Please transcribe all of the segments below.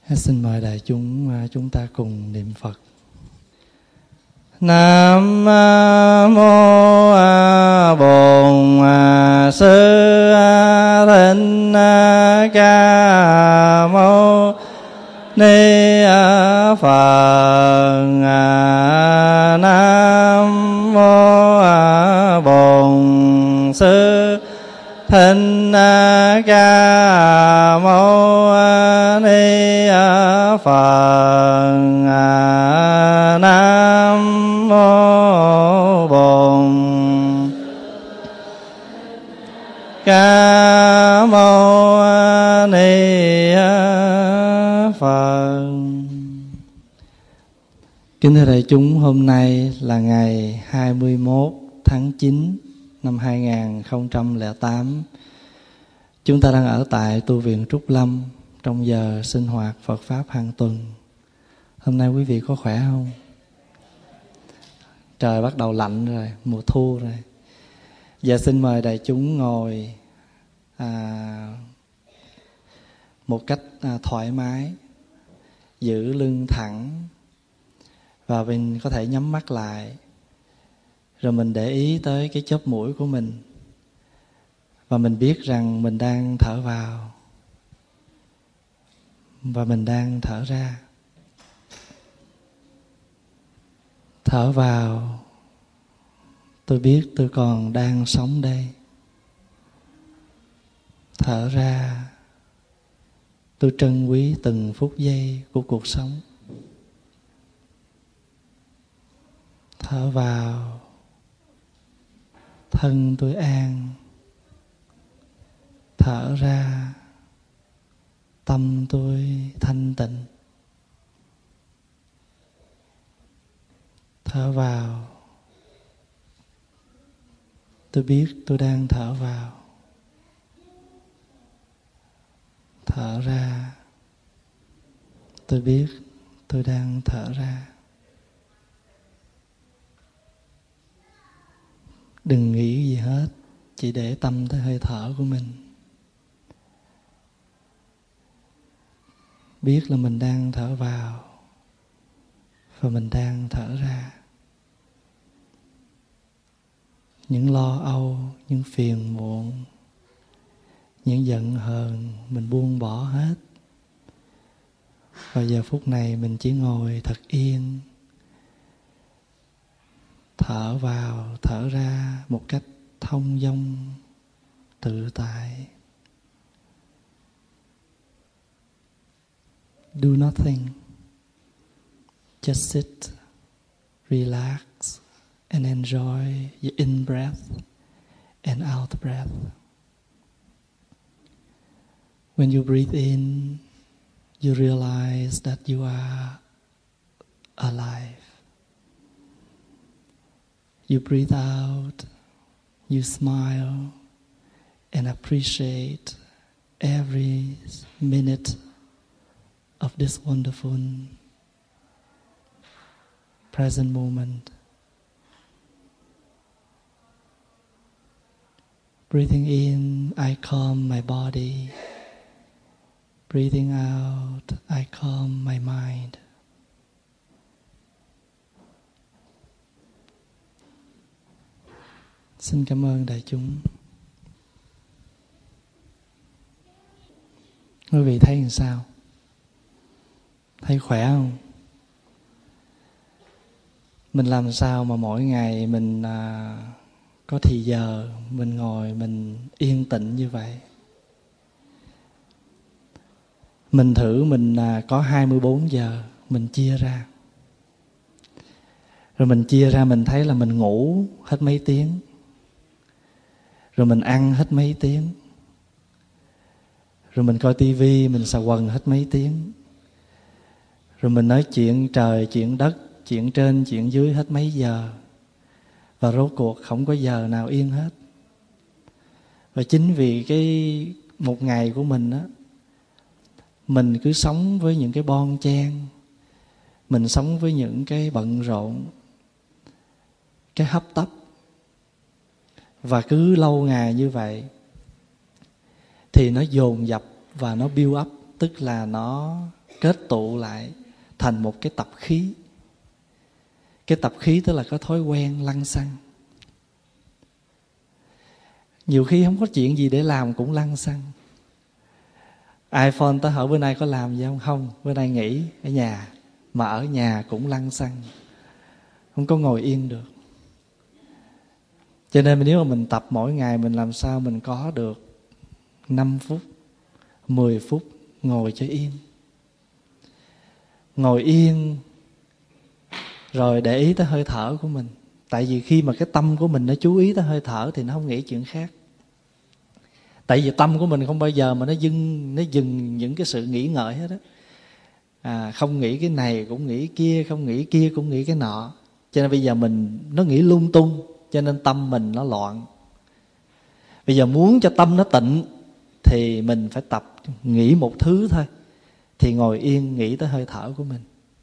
Xin mời đại chúng ta cùng niệm Phật. Nam mô Bổn Sư Thích Ca Mâu Ni Phật. Nam mô Bổn Sư Thích Ca Mâu Ni Phật. Nam mô Bổn Ca Mâu Ni Phật. Kính thưa đại chúng, hôm nay là ngày 21 tháng 9 năm 2008. Chúng ta đang ở tại tu viện Trúc Lâm trong giờ sinh hoạt Phật Pháp hàng tuần. Hôm nay quý vị có khỏe không? Trời bắt đầu lạnh rồi, mùa thu rồi. Giờ xin mời đại chúng ngồi một cách thoải mái, giữ lưng thẳng, và mình có thể nhắm mắt lại. Rồi mình để ý tới cái chóp mũi của mình, và mình biết rằng mình đang thở vào và mình đang thở ra. Thở vào, tôi biết tôi còn đang sống đây. Thở ra, tôi trân quý từng phút giây của cuộc sống. Thở vào, thân tôi an. Thở ra, tâm tôi thanh tịnh. Thở vào, tôi biết tôi đang thở vào. Thở ra, tôi biết tôi đang thở ra. Đừng nghĩ gì hết, chỉ để tâm tới hơi thở của mình. Biết là mình đang thở vào và mình đang thở ra. Những lo âu, những phiền muộn, những giận hờn mình buông bỏ hết. Và giờ phút này mình chỉ ngồi thật yên, thở vào, thở ra một cách thông dong, tự tại. Do nothing. Just sit, relax, and enjoy your in breath and out breath. When you breathe in, you realize that you are alive. You breathe out, you smile and appreciate every minute of this wonderful present moment. Breathing in, I calm my body. Breathing out, I calm my mind. Xin cảm ơn đại chúng. Quý vị thấy làm sao? Thấy khỏe không? Mình làm sao mà mỗi ngày mình có thì giờ mình ngồi mình yên tĩnh như vậy? Mình thử mình có 24 giờ mình chia ra. Rồi mình chia ra mình thấy là mình ngủ hết mấy tiếng. Rồi mình ăn hết mấy tiếng. Rồi mình coi tivi, mình xà quần hết mấy tiếng. Rồi mình nói chuyện trời, chuyện đất, chuyện trên, chuyện dưới hết mấy giờ. Và rốt cuộc không có giờ nào yên hết. Và chính vì cái một ngày của mình á, mình cứ sống với những cái bon chen, mình sống với những cái bận rộn, cái hấp tấp. Và cứ lâu ngày như vậy thì nó dồn dập và nó build up tức là nó kết tụ lại thành một cái tập khí. Cái tập khí tức là có thói quen lăng xăng. Nhiều khi không có chuyện gì để làm cũng lăng xăng. iPhone ta hỏi bữa nay có làm gì không? Không, bữa nay nghỉ ở nhà. Mà ở nhà cũng lăng xăng, không có ngồi yên được. Cho nên nếu mà mình tập mỗi ngày, mình làm sao mình có được 5 phút, 10 phút ngồi cho yên. Ngồi yên rồi để ý tới hơi thở của mình. Tại vì khi mà cái tâm của mình nó chú ý tới hơi thở thì nó không nghĩ chuyện khác. Tại vì tâm của mình không bao giờ mà nó dừng những cái sự nghĩ ngợi hết á. Không nghĩ cái này cũng nghĩ kia, không nghĩ kia cũng nghĩ cái nọ. Cho nên bây giờ nó nghĩ lung tung, cho nên tâm mình nó loạn. Bây giờ muốn cho tâm nó tịnh thì mình phải tập nghĩ một thứ thôi. Thì ngồi yên nghĩ tới hơi thở của mình.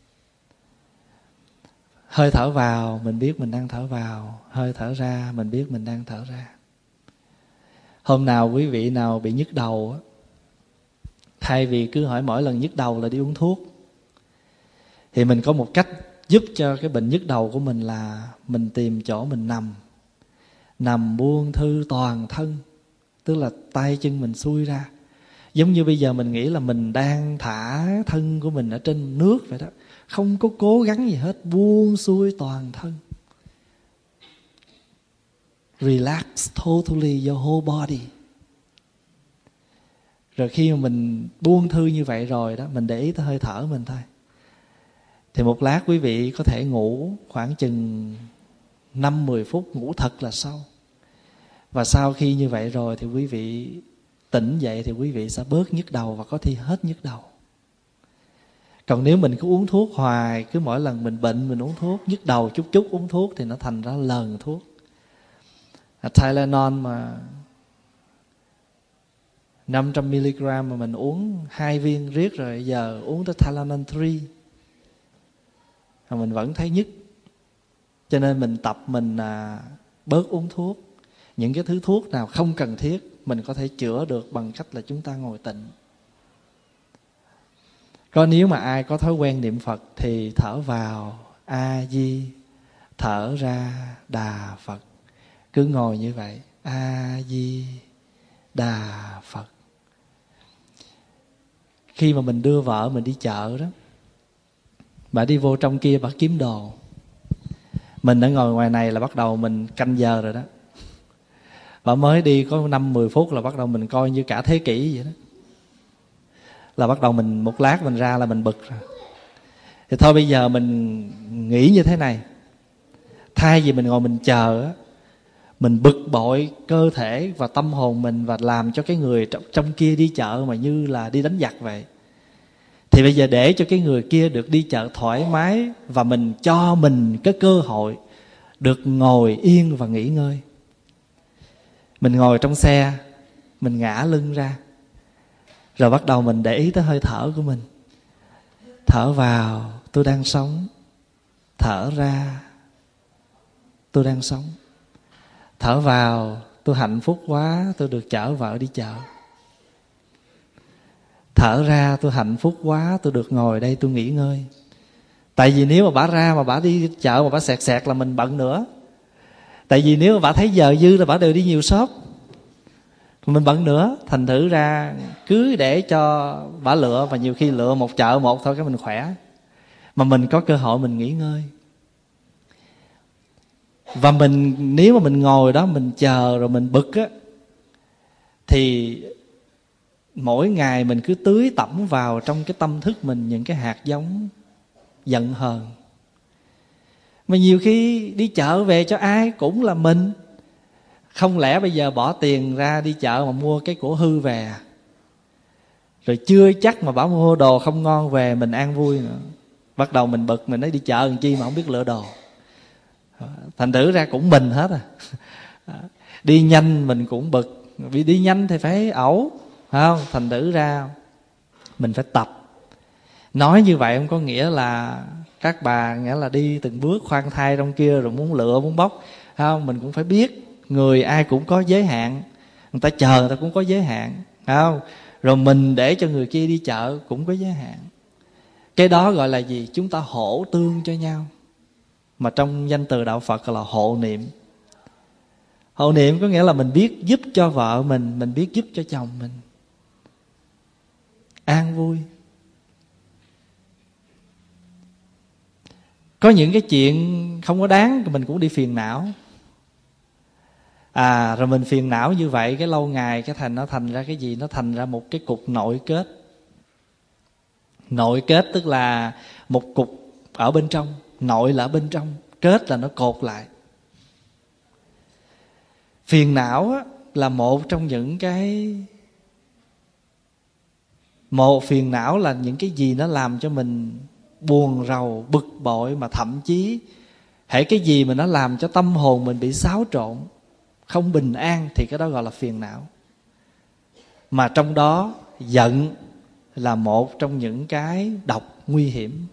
Hơi thở vào mình biết mình đang thở vào, hơi thở ra mình biết mình đang thở ra. Hôm nào quý vị nào bị nhức đầu á, thay vì cứ hỏi mỗi lần nhức đầu là đi uống thuốc, thì mình có một cách giúp cho cái bệnh nhức đầu của mình là mình tìm chỗ mình nằm buông thư toàn thân. Tức là tay chân mình xuôi ra. Giống như bây giờ mình nghĩ là mình đang thả thân của mình ở trên nước vậy đó. Không có cố gắng gì hết, buông xuôi toàn thân. Relax totally your whole body. Rồi khi mà mình buông thư như vậy rồi đó, mình để ý tới hơi thở mình thôi. Thì một lát quý vị có thể ngủ khoảng chừng 5-10 phút, ngủ thật là sâu. Và sau khi như vậy rồi thì quý vị tỉnh dậy thì quý vị sẽ bớt nhức đầu và có khi hết nhức đầu. Còn nếu mình cứ uống thuốc hoài, cứ mỗi lần mình bệnh mình uống thuốc, nhức đầu chút chút uống thuốc thì nó thành ra lờn thuốc. Tylenol mà 500mg mà mình uống 2 viên riết rồi, giờ uống tới Tylenol 3 mà mình vẫn thấy nhức. Cho nên mình tập mình bớt uống thuốc. Những cái thứ thuốc nào không cần thiết mình có thể chữa được bằng cách là chúng ta ngồi tịnh. Còn nếu mà ai có thói quen niệm Phật thì thở vào A Di, thở ra Đà Phật. Cứ ngồi như vậy, A Di Đà Phật. Khi mà mình đưa vợ mình đi chợ đó, bà đi vô trong kia bà kiếm đồ, mình đã ngồi ngoài này là bắt đầu mình canh giờ rồi đó. Bà mới đi có 5-10 phút là bắt đầu mình coi như cả thế kỷ vậy đó. Là bắt đầu mình một lát mình ra là mình bực rồi. Thì thôi bây giờ mình nghĩ như thế này, thay vì mình ngồi mình chờ á, mình bực bội cơ thể và tâm hồn mình và làm cho cái người trong kia đi chợ mà như là đi đánh giặc vậy. Thì bây giờ để cho cái người kia được đi chợ thoải mái và mình cho mình cái cơ hội được ngồi yên và nghỉ ngơi. Mình ngồi trong xe, mình ngã lưng ra, rồi bắt đầu mình để ý tới hơi thở của mình. Thở vào, tôi đang sống. Thở ra, tôi đang sống. Thở vào, tôi hạnh phúc quá, tôi được chở vợ đi chợ. Thở ra, tôi hạnh phúc quá, tôi được ngồi đây tôi nghỉ ngơi. Tại vì nếu mà bả ra mà bả đi chợ mà bả xẹt là mình bận nữa. Tại vì nếu mà bả thấy giờ dư là bả đều đi nhiều shop, mình bận nữa. Thành thử ra cứ để cho bả lựa, và nhiều khi lựa một chợ một thôi cái mình khỏe, mà mình có cơ hội mình nghỉ ngơi. Và mình nếu mà mình ngồi đó mình chờ rồi mình bực á, thì mỗi ngày mình cứ tưới tẩm vào trong cái tâm thức mình những cái hạt giống giận hờn. Mà nhiều khi đi chợ về cho ai cũng là mình. Không lẽ bây giờ bỏ tiền ra đi chợ mà mua cái của hư về, rồi chưa chắc mà bảo mua đồ không ngon về mình an vui nữa. Bắt đầu mình bực, mình nói đi chợ làm chi mà không biết lựa đồ. Thành thử ra cũng mình hết Đi nhanh mình cũng bực, vì đi nhanh thì phải ẩu, không? Thành thử ra mình phải tập. Nói như vậy không có nghĩa là các bà nghĩa là đi từng bước khoan thai trong kia rồi muốn lựa muốn bóc, không? Mình cũng phải biết người ai cũng có giới hạn, người ta chờ người ta cũng có giới hạn, không? Rồi mình để cho người kia đi chợ cũng có giới hạn. Cái đó gọi là gì? Chúng ta hỗ tương cho nhau. Mà trong danh từ đạo Phật là hộ niệm. Hộ niệm có nghĩa là mình biết giúp cho vợ mình biết giúp cho chồng mình an vui. Có những cái chuyện không có đáng mình cũng đi phiền não. Rồi mình phiền não như vậy, cái lâu ngày nó thành ra cái gì? Nó thành ra một cái cục nội kết. Nội kết tức là một cục ở bên trong. Nội là ở bên trong, kết là nó cột lại. Phiền não là một trong những cái... Một phiền não là những cái gì nó làm cho mình buồn rầu, bực bội, mà thậm chí hễ cái gì mà nó làm cho tâm hồn mình bị xáo trộn, không bình an, thì cái đó gọi là phiền não. Mà trong đó giận là một trong những cái độc nguy hiểm.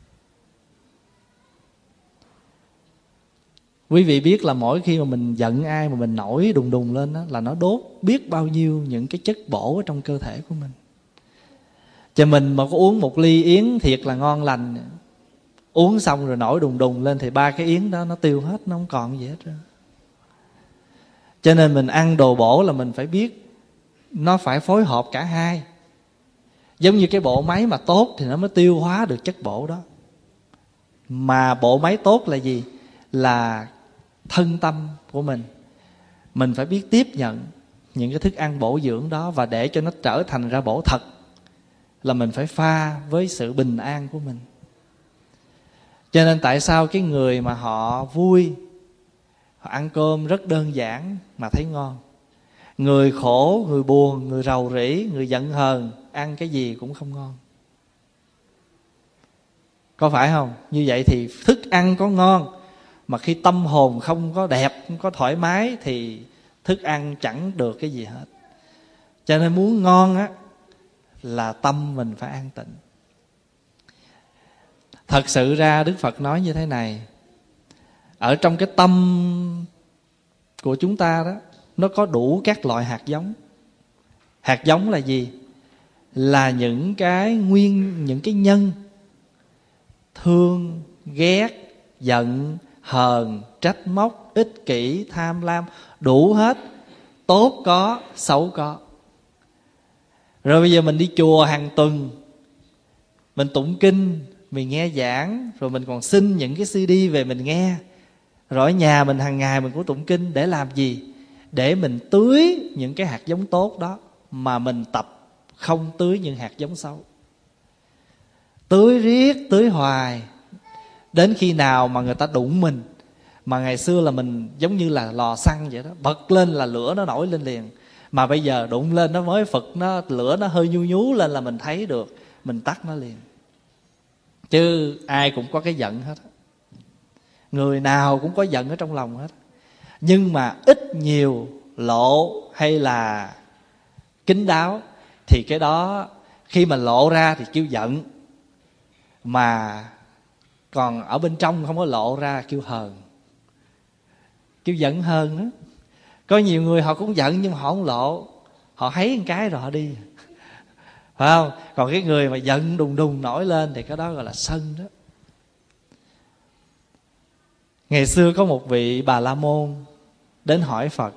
Quý vị biết là mỗi khi mà mình giận ai mà mình nổi đùng đùng lên đó, là nó đốt biết bao nhiêu những cái chất bổ ở trong cơ thể của mình. Cho mình mà có uống một ly yến thiệt là ngon lành, uống xong rồi nổi đùng đùng lên thì 3 cái yến đó nó tiêu hết, nó không còn gì hết rồi. Cho nên mình ăn đồ bổ là mình phải biết nó phải phối hợp cả hai. Giống như cái bộ máy mà tốt thì nó mới tiêu hóa được chất bổ đó. Mà bộ máy tốt là gì? Là thân tâm của mình. Mình phải biết tiếp nhận những cái thức ăn bổ dưỡng đó, và để cho nó trở thành ra bổ thật là mình phải pha với sự bình an của mình. Cho nên tại sao cái người mà họ vui, họ ăn cơm rất đơn giản mà thấy ngon. Người khổ, người buồn, người rầu rĩ, người giận hờn, ăn cái gì cũng không ngon. Có phải không? Như vậy thì thức ăn có ngon, mà khi tâm hồn không có đẹp, không có thoải mái, thì thức ăn chẳng được cái gì hết. Cho nên muốn ngon á, là tâm mình phải an tịnh. Thật sự ra Đức Phật nói như thế này: ở trong cái tâm của chúng ta đó, nó có đủ các loại hạt giống. Hạt giống là gì? Là những cái nhân thương, ghét, giận, hờn, trách móc, ích kỷ, tham lam, đủ hết. Tốt có, xấu có. Rồi bây giờ mình đi chùa hàng tuần, mình tụng kinh, mình nghe giảng, rồi mình còn xin những cái CD về mình nghe. Rồi ở nhà mình hàng ngày mình cũng tụng kinh. Để làm gì? Để mình tưới những cái hạt giống tốt đó, mà mình tập không tưới những hạt giống xấu. Tưới riết, tưới hoài, đến khi nào mà người ta đụng mình. Mà ngày xưa là mình giống như là lò xăng vậy đó, bật lên là lửa nó nổi lên liền. Mà bây giờ đụng lên nó mới phật, nó lửa nó hơi nhu nhú lên là mình thấy được, mình tắt nó liền. Chứ ai cũng có cái giận hết. Người nào cũng có giận ở trong lòng hết. Nhưng mà ít nhiều lộ hay là kín đáo, thì cái đó khi mà lộ ra thì kêu giận, mà còn ở bên trong không có lộ ra kêu hờn, kêu giận hờn đó. Có nhiều người họ cũng giận nhưng mà họ không lộ, họ thấy một cái rồi họ đi, phải không? Còn cái người mà giận đùng đùng nổi lên thì cái đó gọi là sân đó. Ngày xưa có một vị Bà La Môn đến hỏi Phật,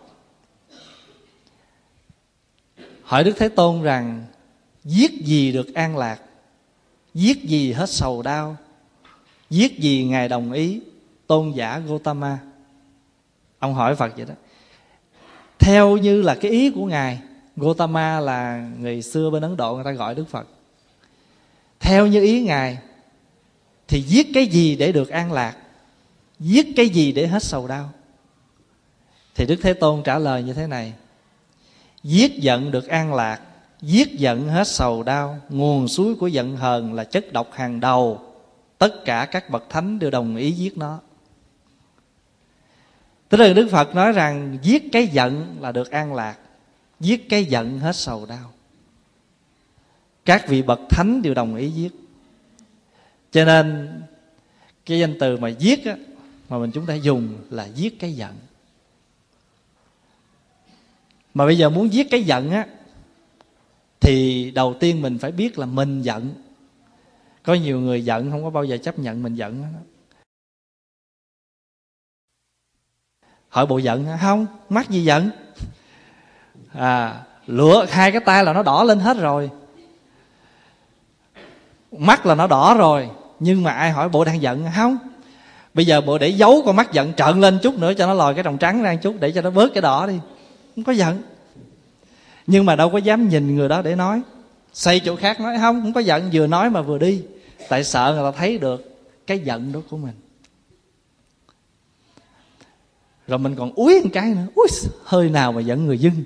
hỏi Đức Thế Tôn rằng giết gì được an lạc, giết gì hết sầu đau, giết gì Ngài đồng ý? Tôn giả Gotama. Ông hỏi Phật vậy đó. Theo như là cái ý của Ngài, Gotama là người xưa bên Ấn Độ người ta gọi Đức Phật. Theo như ý Ngài thì giết cái gì để được an lạc, giết cái gì để hết sầu đau? Thì Đức Thế Tôn trả lời như thế này: giết giận được an lạc, giết giận hết sầu đau. Nguồn suối của giận hờn là chất độc hàng đầu, tất cả các bậc thánh đều đồng ý giết nó. Tức là Đức Phật nói rằng giết cái giận là được an lạc, giết cái giận hết sầu đau. Các vị bậc thánh đều đồng ý giết. Cho nên cái danh từ mà giết á, mà chúng ta dùng là giết cái giận. Mà bây giờ muốn giết cái giận á, thì đầu tiên mình phải biết là mình giận. Có nhiều người giận không có bao giờ chấp nhận mình giận đó. Hỏi bộ giận hả? Không, mắc gì giận. Lửa hai cái tay là nó đỏ lên hết rồi, mắt là nó đỏ rồi, nhưng mà ai hỏi bộ đang giận không? Bây giờ bộ để giấu con mắt giận trợn lên chút nữa cho nó lòi cái tròng trắng ra chút để cho nó bớt cái đỏ đi. Không có giận. Nhưng mà đâu có dám nhìn người đó để nói. Xây chỗ khác nói không có giận, vừa nói mà vừa đi. Tại sợ người ta thấy được cái giận đó của mình. Rồi mình còn úi một cái nữa. Úi, hơi nào mà giận người dưng.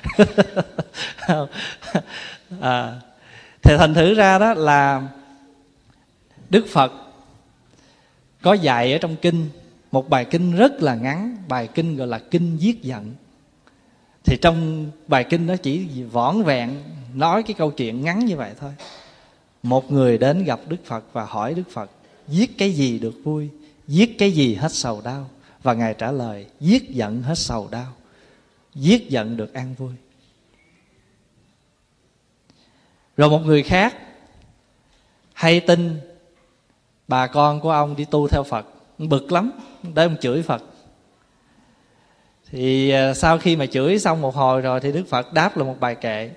Thì thành thử ra đó là Đức Phật có dạy ở trong kinh một bài kinh rất là ngắn. Bài kinh gọi là kinh giết giận. Thì trong bài kinh đó chỉ vỏn vẹn nói cái câu chuyện ngắn như vậy thôi. Một người đến gặp Đức Phật và hỏi Đức Phật giết cái gì được vui, giết cái gì hết sầu đau. Và Ngài trả lời giết giận hết sầu đau, giết giận được an vui. Rồi một người khác hay tin bà con của ông đi tu theo Phật, bực lắm, để ông chửi Phật. Thì sau khi mà chửi xong một hồi rồi thì Đức Phật đáp là một bài kệ.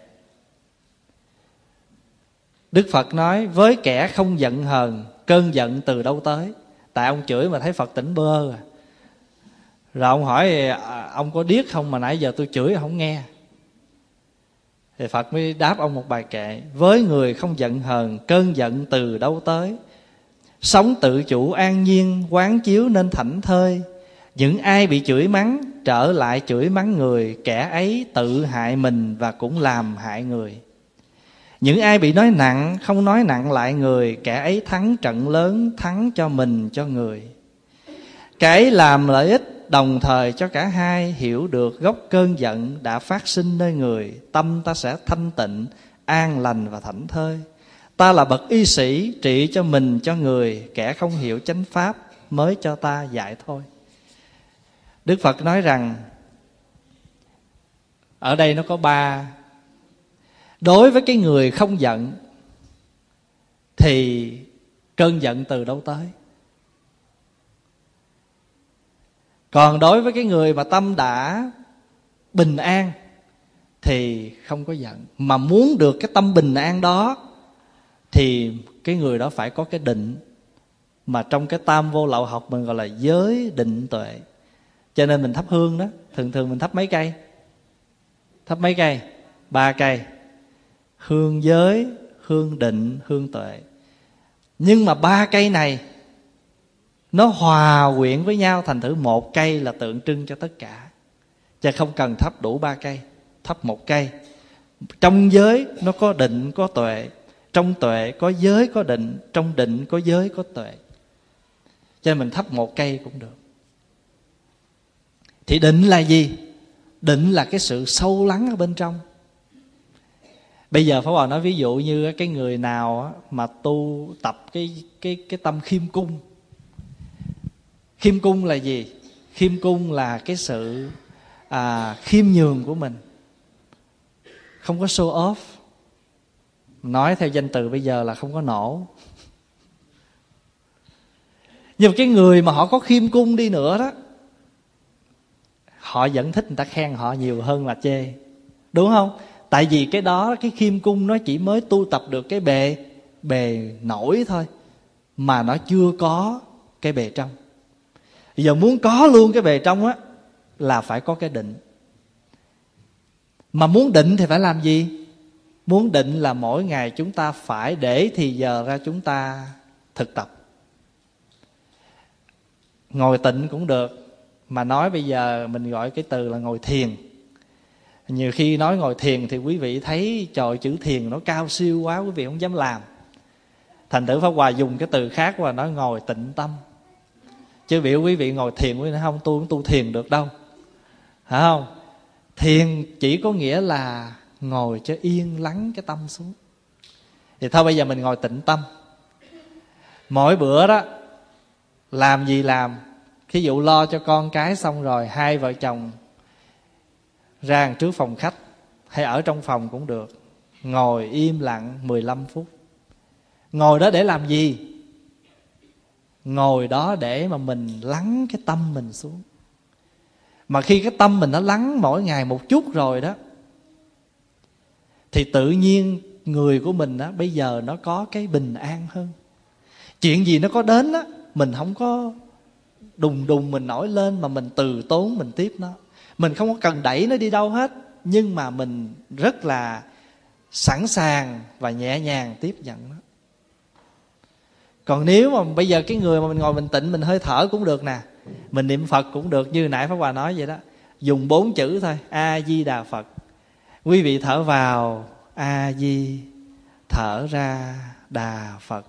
Đức Phật nói với kẻ không giận hờn, cơn giận từ đâu tới. Tại ông chửi mà thấy Phật tỉnh bơ à. Rồi ông hỏi ông có điếc không mà nãy giờ tôi chửi không nghe. Thì Phật mới đáp ông một bài kệ. Với người không giận hờn, cơn giận từ đâu tới. Sống tự chủ an nhiên, quán chiếu nên thảnh thơi. Những ai bị chửi mắng trở lại chửi mắng người, kẻ ấy tự hại mình và cũng làm hại người. Những ai bị nói nặng không nói nặng lại người, kẻ ấy thắng trận lớn, thắng cho mình cho người. Cái làm lợi ích đồng thời cho cả hai, hiểu được gốc cơn giận đã phát sinh nơi người, tâm ta sẽ thanh tịnh, an lành và thảnh thơi. Ta là bậc y sĩ trị cho mình cho người, kẻ không hiểu chánh pháp mới cho ta dạy thôi. Đức Phật nói rằng ở đây nó có ba. Đối với cái người không giận thì cơn giận từ đâu tới. Còn đối với cái người mà tâm đã bình an thì không có giận. Mà muốn được cái tâm bình an đó thì cái người đó phải có cái định. Mà trong cái tam vô lậu học mình gọi là giới định tuệ. Cho nên mình thắp hương đó, thường thường mình thắp mấy cây? Thắp mấy cây? 3 cây. Hương giới, hương định, hương tuệ. Nhưng mà 3 cây này nó hòa quyện với nhau, thành thử một cây là tượng trưng cho tất cả. Chứ không cần thắp đủ 3 cây, thắp một cây. Trong giới nó có định có tuệ, trong tuệ có giới có định, trong định có giới có tuệ. Cho nên mình thắp một cây cũng được. Thì định là gì? Định là cái sự sâu lắng ở bên trong. Bây giờ Pháp Hòa nói ví dụ như cái người nào mà tu tập cái tâm khiêm cung. Khiêm cung là gì? Khiêm cung là cái sự khiêm nhường của mình, không có show off. Nói theo danh từ bây giờ là không có nổ. Nhưng mà cái người mà họ có khiêm cung đi nữa đó, họ vẫn thích người ta khen họ nhiều hơn là chê. Đúng không? Tại vì cái đó, cái khiêm cung nó chỉ mới tu tập được cái bề nổi thôi, mà nó chưa có cái bề trong. Bây giờ muốn có luôn cái bề trong á là phải có cái định. Mà muốn định thì phải làm gì? Muốn định là mỗi ngày chúng ta phải để thì giờ ra chúng ta thực tập. Ngồi tịnh cũng được. Mà nói bây giờ mình gọi cái từ là ngồi thiền. Nhiều khi nói ngồi thiền thì quý vị thấy trời, chữ thiền nó cao siêu quá, quý vị không dám làm. Thành thử Pháp Hòa dùng cái từ khác và nói ngồi tịnh tâm. Chứ biểu quý vị ngồi thiền, quý vị nói không, tôi không tu thiền được đâu. Phải không? Thiền chỉ có nghĩa là ngồi cho yên lắng cái tâm xuống. Thì thôi bây giờ mình ngồi tịnh tâm. Mỗi bữa đó làm gì làm. Thí dụ lo cho con cái xong rồi, hai vợ chồng ra trước phòng khách hay ở trong phòng cũng được, ngồi im lặng 15 phút. Ngồi đó để làm gì? Ngồi đó để mà mình lắng cái tâm mình xuống. Mà khi cái tâm mình nó lắng mỗi ngày một chút rồi đó, thì tự nhiên người của mình đó, bây giờ nó có cái bình an hơn. Chuyện gì nó có đến đó, mình không có đùng đùng mình nổi lên, mà mình từ tốn mình tiếp nó. Mình không có cần đẩy nó đi đâu hết, nhưng mà mình rất là sẵn sàng và nhẹ nhàng tiếp nhận nó. Còn nếu mà bây giờ cái người mà mình ngồi mình tịnh, mình hơi thở cũng được nè, mình niệm Phật cũng được, như nãy Pháp Hòa nói vậy đó. Dùng 4 chữ thôi, A-di-đà Phật. Quý vị thở vào A-di, thở ra Đà Phật,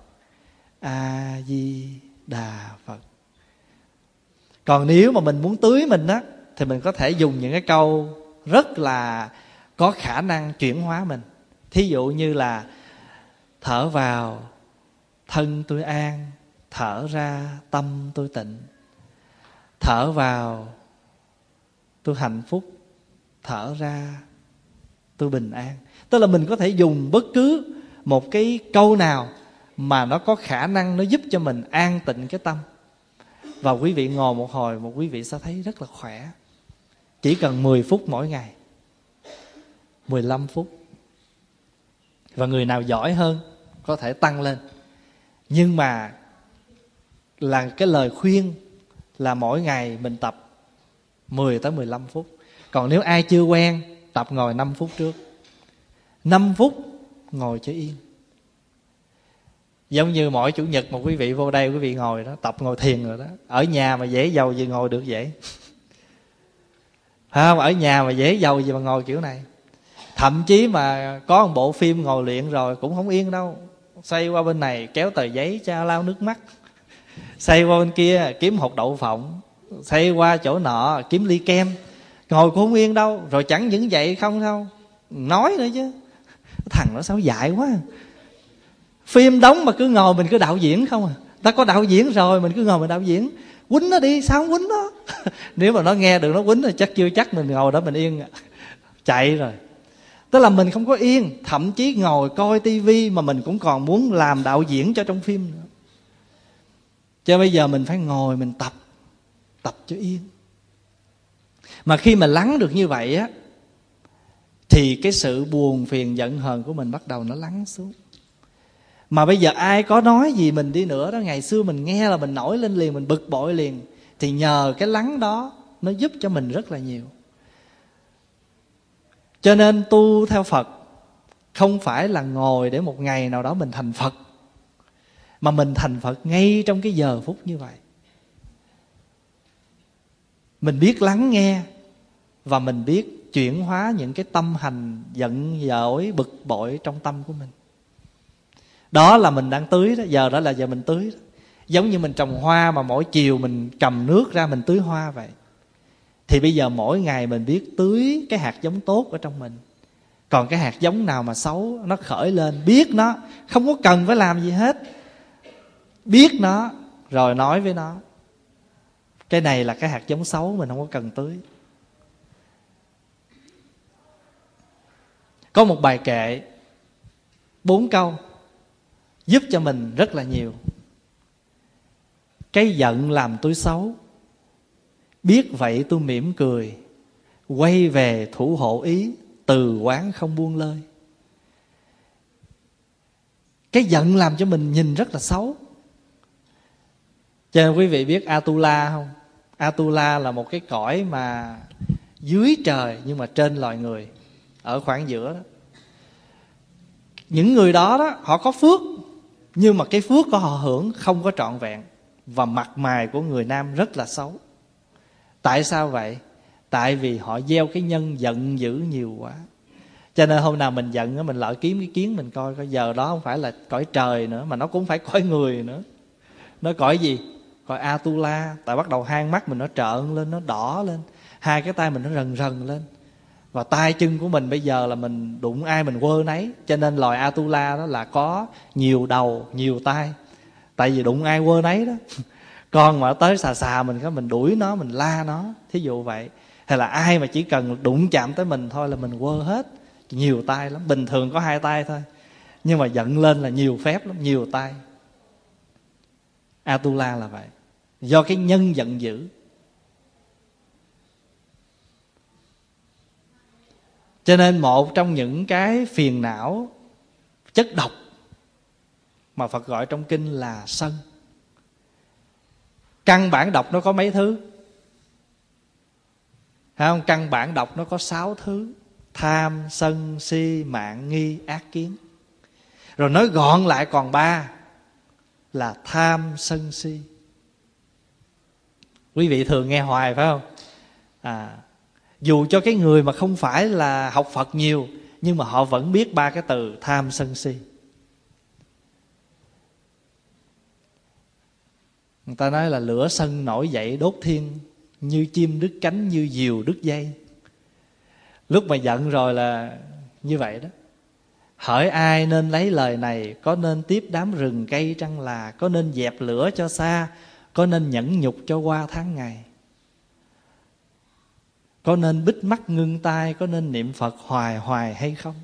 A-di-đà Phật. Còn nếu mà mình muốn tưới mình á, thì mình có thể dùng những cái câu rất là có khả năng chuyển hóa mình. Thí dụ như là thở vào thân tôi an, thở ra tâm tôi tịnh. Thở vào tôi hạnh phúc, thở ra tôi bình an. Tức là mình có thể dùng bất cứ một cái câu nào mà nó có khả năng nó giúp cho mình an tịnh cái tâm. Và quý vị ngồi một hồi, một quý vị sẽ thấy rất là khỏe. Chỉ cần 10 phút mỗi ngày, 15 phút. Và người nào giỏi hơn có thể tăng lên. Nhưng mà là cái lời khuyên là mỗi ngày mình tập 10 tới 15 phút. Còn nếu ai chưa quen, tập ngồi 5 phút trước. 5 phút ngồi cho yên. Giống như mỗi Chủ nhật một quý vị vô đây, quý vị ngồi đó, tập ngồi thiền rồi đó. Ở nhà mà dễ giàu gì ngồi được vậy? Không, ở nhà mà dễ giàu gì mà ngồi kiểu này. Thậm chí mà có một bộ phim ngồi luyện rồi cũng không yên đâu. Xoay qua bên này kéo tờ giấy cho lau nước mắt, xoay qua bên kia kiếm hột đậu phộng, xoay qua chỗ nọ kiếm ly kem. Ngồi cũng không yên đâu. Rồi chẳng những vậy không đâu, nói nữa chứ. Thằng nó sao dại quá. Phim đóng mà cứ ngồi mình cứ đạo diễn không à. Ta có đạo diễn rồi, mình cứ ngồi mình đạo diễn. Quýnh nó đi, sao không quýnh nó? Nếu mà nó nghe được nó quýnh thì chắc chưa chắc mình ngồi đó mình yên. Chạy rồi. Tức là mình không có yên. Thậm chí ngồi coi tivi mà mình cũng còn muốn làm đạo diễn cho trong phim nữa. Cho bây giờ mình phải ngồi mình tập cho yên. Mà khi mà lắng được như vậy á, thì cái sự buồn phiền giận hờn của mình bắt đầu nó lắng xuống. Mà bây giờ ai có nói gì mình đi nữa đó, ngày xưa mình nghe là mình nổi lên liền, mình bực bội liền. Thì nhờ cái lắng đó nó giúp cho mình rất là nhiều. Cho nên tu theo Phật không phải là ngồi để một ngày nào đó mình thành Phật, mà mình thành Phật ngay trong cái giờ phút như vậy. Mình biết lắng nghe và mình biết chuyển hóa những cái tâm hành giận dỗi, bực bội trong tâm của mình. Đó là mình đang tưới đó, giờ đó là giờ mình tưới đó. Giống như mình trồng hoa mà mỗi chiều mình cầm nước ra mình tưới hoa vậy. Thì bây giờ mỗi ngày mình biết tưới cái hạt giống tốt ở trong mình. Còn cái hạt giống nào mà xấu nó khởi lên, biết nó, không có cần phải làm gì hết. Biết nó rồi nói với nó, cái này là cái hạt giống xấu, mình không có cần tưới. Có một bài kệ 4 câu giúp cho mình rất là nhiều. Cái giận làm tôi xấu, biết vậy tôi mỉm cười, quay về thủ hộ ý, từ quán không buông lơi. Cái giận làm cho mình nhìn rất là xấu. Cho nên quý vị biết Atula không? Atula là một cái cõi mà dưới trời nhưng mà trên loài người, ở khoảng giữa đó. Những người đó đó, họ có phước, nhưng mà cái phước của họ hưởng không có trọn vẹn. Và mặt mày của người nam rất là xấu. Tại sao vậy? Tại vì họ gieo cái nhân giận dữ nhiều quá. Cho nên hôm nào mình giận, mình lỡ kiếm cái kiến mình coi giờ đó không phải là cõi trời nữa, mà nó cũng phải cõi người nữa. Nó cõi gì? Cõi Atula. Tại bắt đầu hai mắt mình nó trợn lên, nó đỏ lên, hai cái tay mình nó rần rần lên. Và tay chân của mình bây giờ là mình đụng ai mình quơ nấy. Cho nên loài Atula đó là có nhiều đầu, nhiều tay. Tại vì đụng ai quơ nấy đó. Con mà tới xà mình đuổi nó, mình la nó, thí dụ vậy. Hay là ai mà chỉ cần đụng chạm tới mình thôi là mình quơ hết. nhiều tay lắm. Bình thường có 2 tay thôi, nhưng mà giận lên là nhiều phép lắm, nhiều tay. Atula là vậy, do cái nhân giận dữ. Cho nên một trong những cái phiền não, chất độc mà Phật gọi trong kinh là sân. Căn bản độc nó có mấy thứ? Thấy không? Căn bản độc nó có 6 thứ: tham, sân, si, mạn, nghi, ác kiến. Rồi nói gọn lại còn 3 là tham, sân, si. Quý vị thường nghe hoài phải không? Dù cho cái người mà không phải là học Phật nhiều, nhưng mà họ vẫn biết 3 cái từ tham, sân, si. Người ta nói là lửa sân nổi dậy đốt thiên, như chim đứt cánh, như diều đứt dây. Lúc mà giận rồi là như vậy đó. Hỏi ai nên lấy lời này, có nên tiếp đám rừng cây trăng là, có nên dẹp lửa cho xa, có nên nhẫn nhục cho qua tháng ngày, có nên bít mắt ngưng tai, có nên niệm Phật hoài hoài hay không?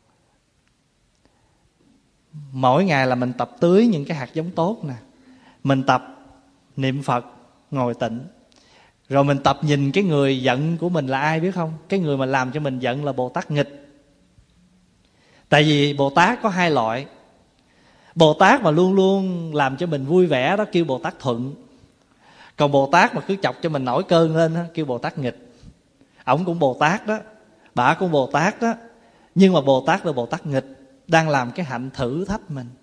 Mỗi ngày là mình tập tưới những cái hạt giống tốt nè. Mình tập niệm Phật, ngồi tịnh. Rồi mình tập nhìn cái người giận của mình là ai biết không? Cái người mà làm cho mình giận là Bồ Tát nghịch. Tại vì Bồ Tát có 2 loại. Bồ Tát mà luôn luôn làm cho mình vui vẻ đó kêu Bồ Tát thuận. Còn Bồ Tát mà cứ chọc cho mình nổi cơn lên đó, kêu Bồ Tát nghịch. Ổng cũng Bồ Tát đó, bả cũng Bồ Tát đó, nhưng mà Bồ Tát là Bồ Tát nghịch, đang làm cái hạnh thử thách mình.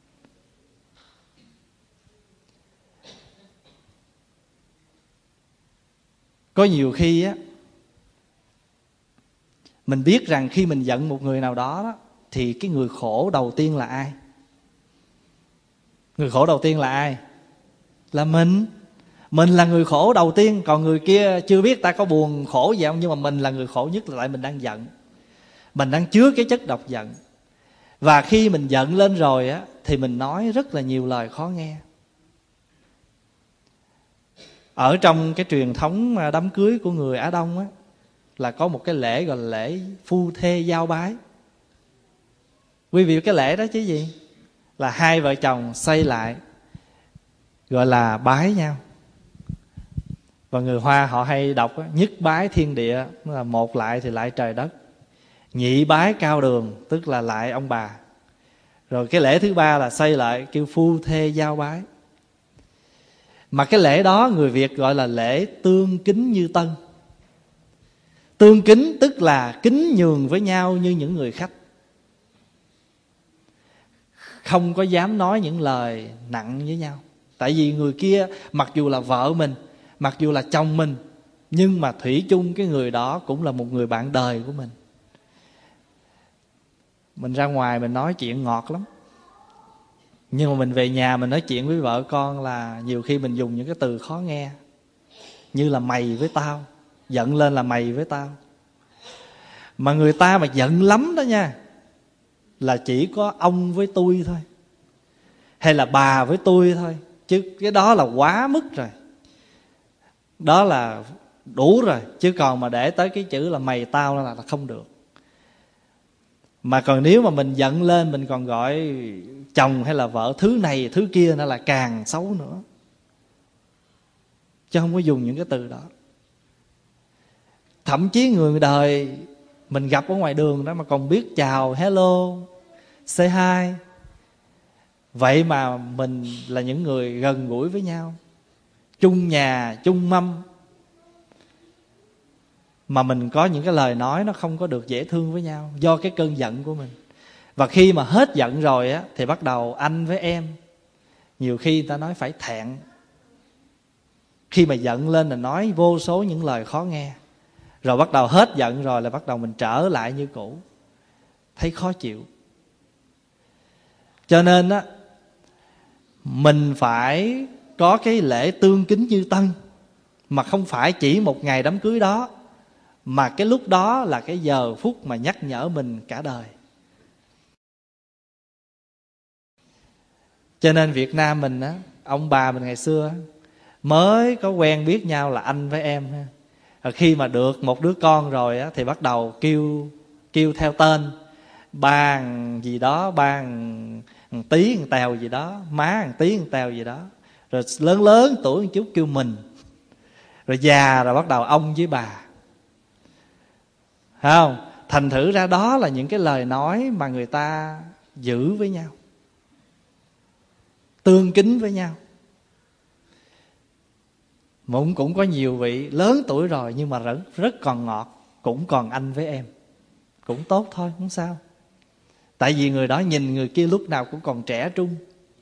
Có nhiều khi á, mình biết rằng khi mình giận một người nào đó, thì cái người khổ đầu tiên là ai? Người khổ đầu tiên là ai? Là mình. Mình là người khổ đầu tiên. Còn người kia chưa biết ta có buồn khổ gì không, nhưng mà mình là người khổ nhất, là tại mình đang giận. Mình đang chứa cái chất độc giận. Và khi mình giận lên rồi á, thì mình nói rất là nhiều lời khó nghe. Ở trong cái truyền thống đám cưới của người Á Đông á, là có một cái lễ gọi là lễ phu thê giao bái. Quý vị biết cái lễ đó chứ gì? Là 2 vợ chồng xây lại, gọi là bái nhau. Và người Hoa họ hay đọc á, nhất bái thiên địa, là một lại thì lại trời đất, nhị bái cao đường, tức là lại ông bà. Rồi cái lễ thứ 3 là xây lại, kêu phu thê giao bái. Mà cái lễ đó người Việt gọi là lễ tương kính như tân. Tương kính tức là kính nhường với nhau như những người khách, không có dám nói những lời nặng với nhau. Tại vì người kia mặc dù là vợ mình, mặc dù là chồng mình, nhưng mà thủy chung cái người đó cũng là một người bạn đời của mình. Mình ra ngoài mình nói chuyện ngọt lắm, nhưng mà mình về nhà mình nói chuyện với vợ con là nhiều khi mình dùng những cái từ khó nghe, như là mày với tao. Giận lên là mày với tao. Mà người ta mà giận lắm đó nha, là chỉ có ông với tôi thôi, hay là bà với tôi thôi, chứ cái đó là quá mức rồi, đó là đủ rồi. Chứ còn mà để tới cái chữ là mày tao là không được. Mà còn nếu mà mình giận lên, mình còn gọi chồng hay là vợ thứ này thứ kia, nó là càng xấu nữa, chứ không có dùng những cái từ đó. Thậm chí người đời mình gặp ở ngoài đường đó mà còn biết chào, hello, say hi. Vậy mà mình là những người gần gũi với nhau, chung nhà, chung mâm, mà mình có những cái lời nói nó không có được dễ thương với nhau, do cái cơn giận của mình. Và khi mà hết giận rồi á, thì bắt đầu anh với em. Nhiều khi người ta nói phải thẹn. Khi mà giận lên là nói vô số những lời khó nghe. Rồi bắt đầu hết giận rồi là bắt đầu mình trở lại như cũ, thấy khó chịu. Cho nên á, mình phải có cái lễ tương kính như tân. Mà không phải chỉ một ngày đám cưới đó, mà cái lúc đó là cái giờ phút mà nhắc nhở mình cả đời. Cho nên Việt Nam mình á, ông bà mình ngày xưa mới có quen biết nhau là anh với em ha. Khi mà được một đứa con rồi á, thì bắt đầu kêu kêu theo tên, ba gì đó, ba tí tèo gì đó, má tí tèo gì đó. Rồi lớn lớn tuổi một chút kêu mình. Rồi già rồi bắt đầu ông với bà. Thấy không? Thành thử ra đó là những cái lời nói mà người ta giữ với nhau, tương kính với nhau. Cũng có nhiều vị lớn tuổi rồi nhưng mà rất còn ngọt, cũng còn anh với em, cũng tốt thôi, không sao. Tại vì người đó nhìn người kia lúc nào cũng còn trẻ trung.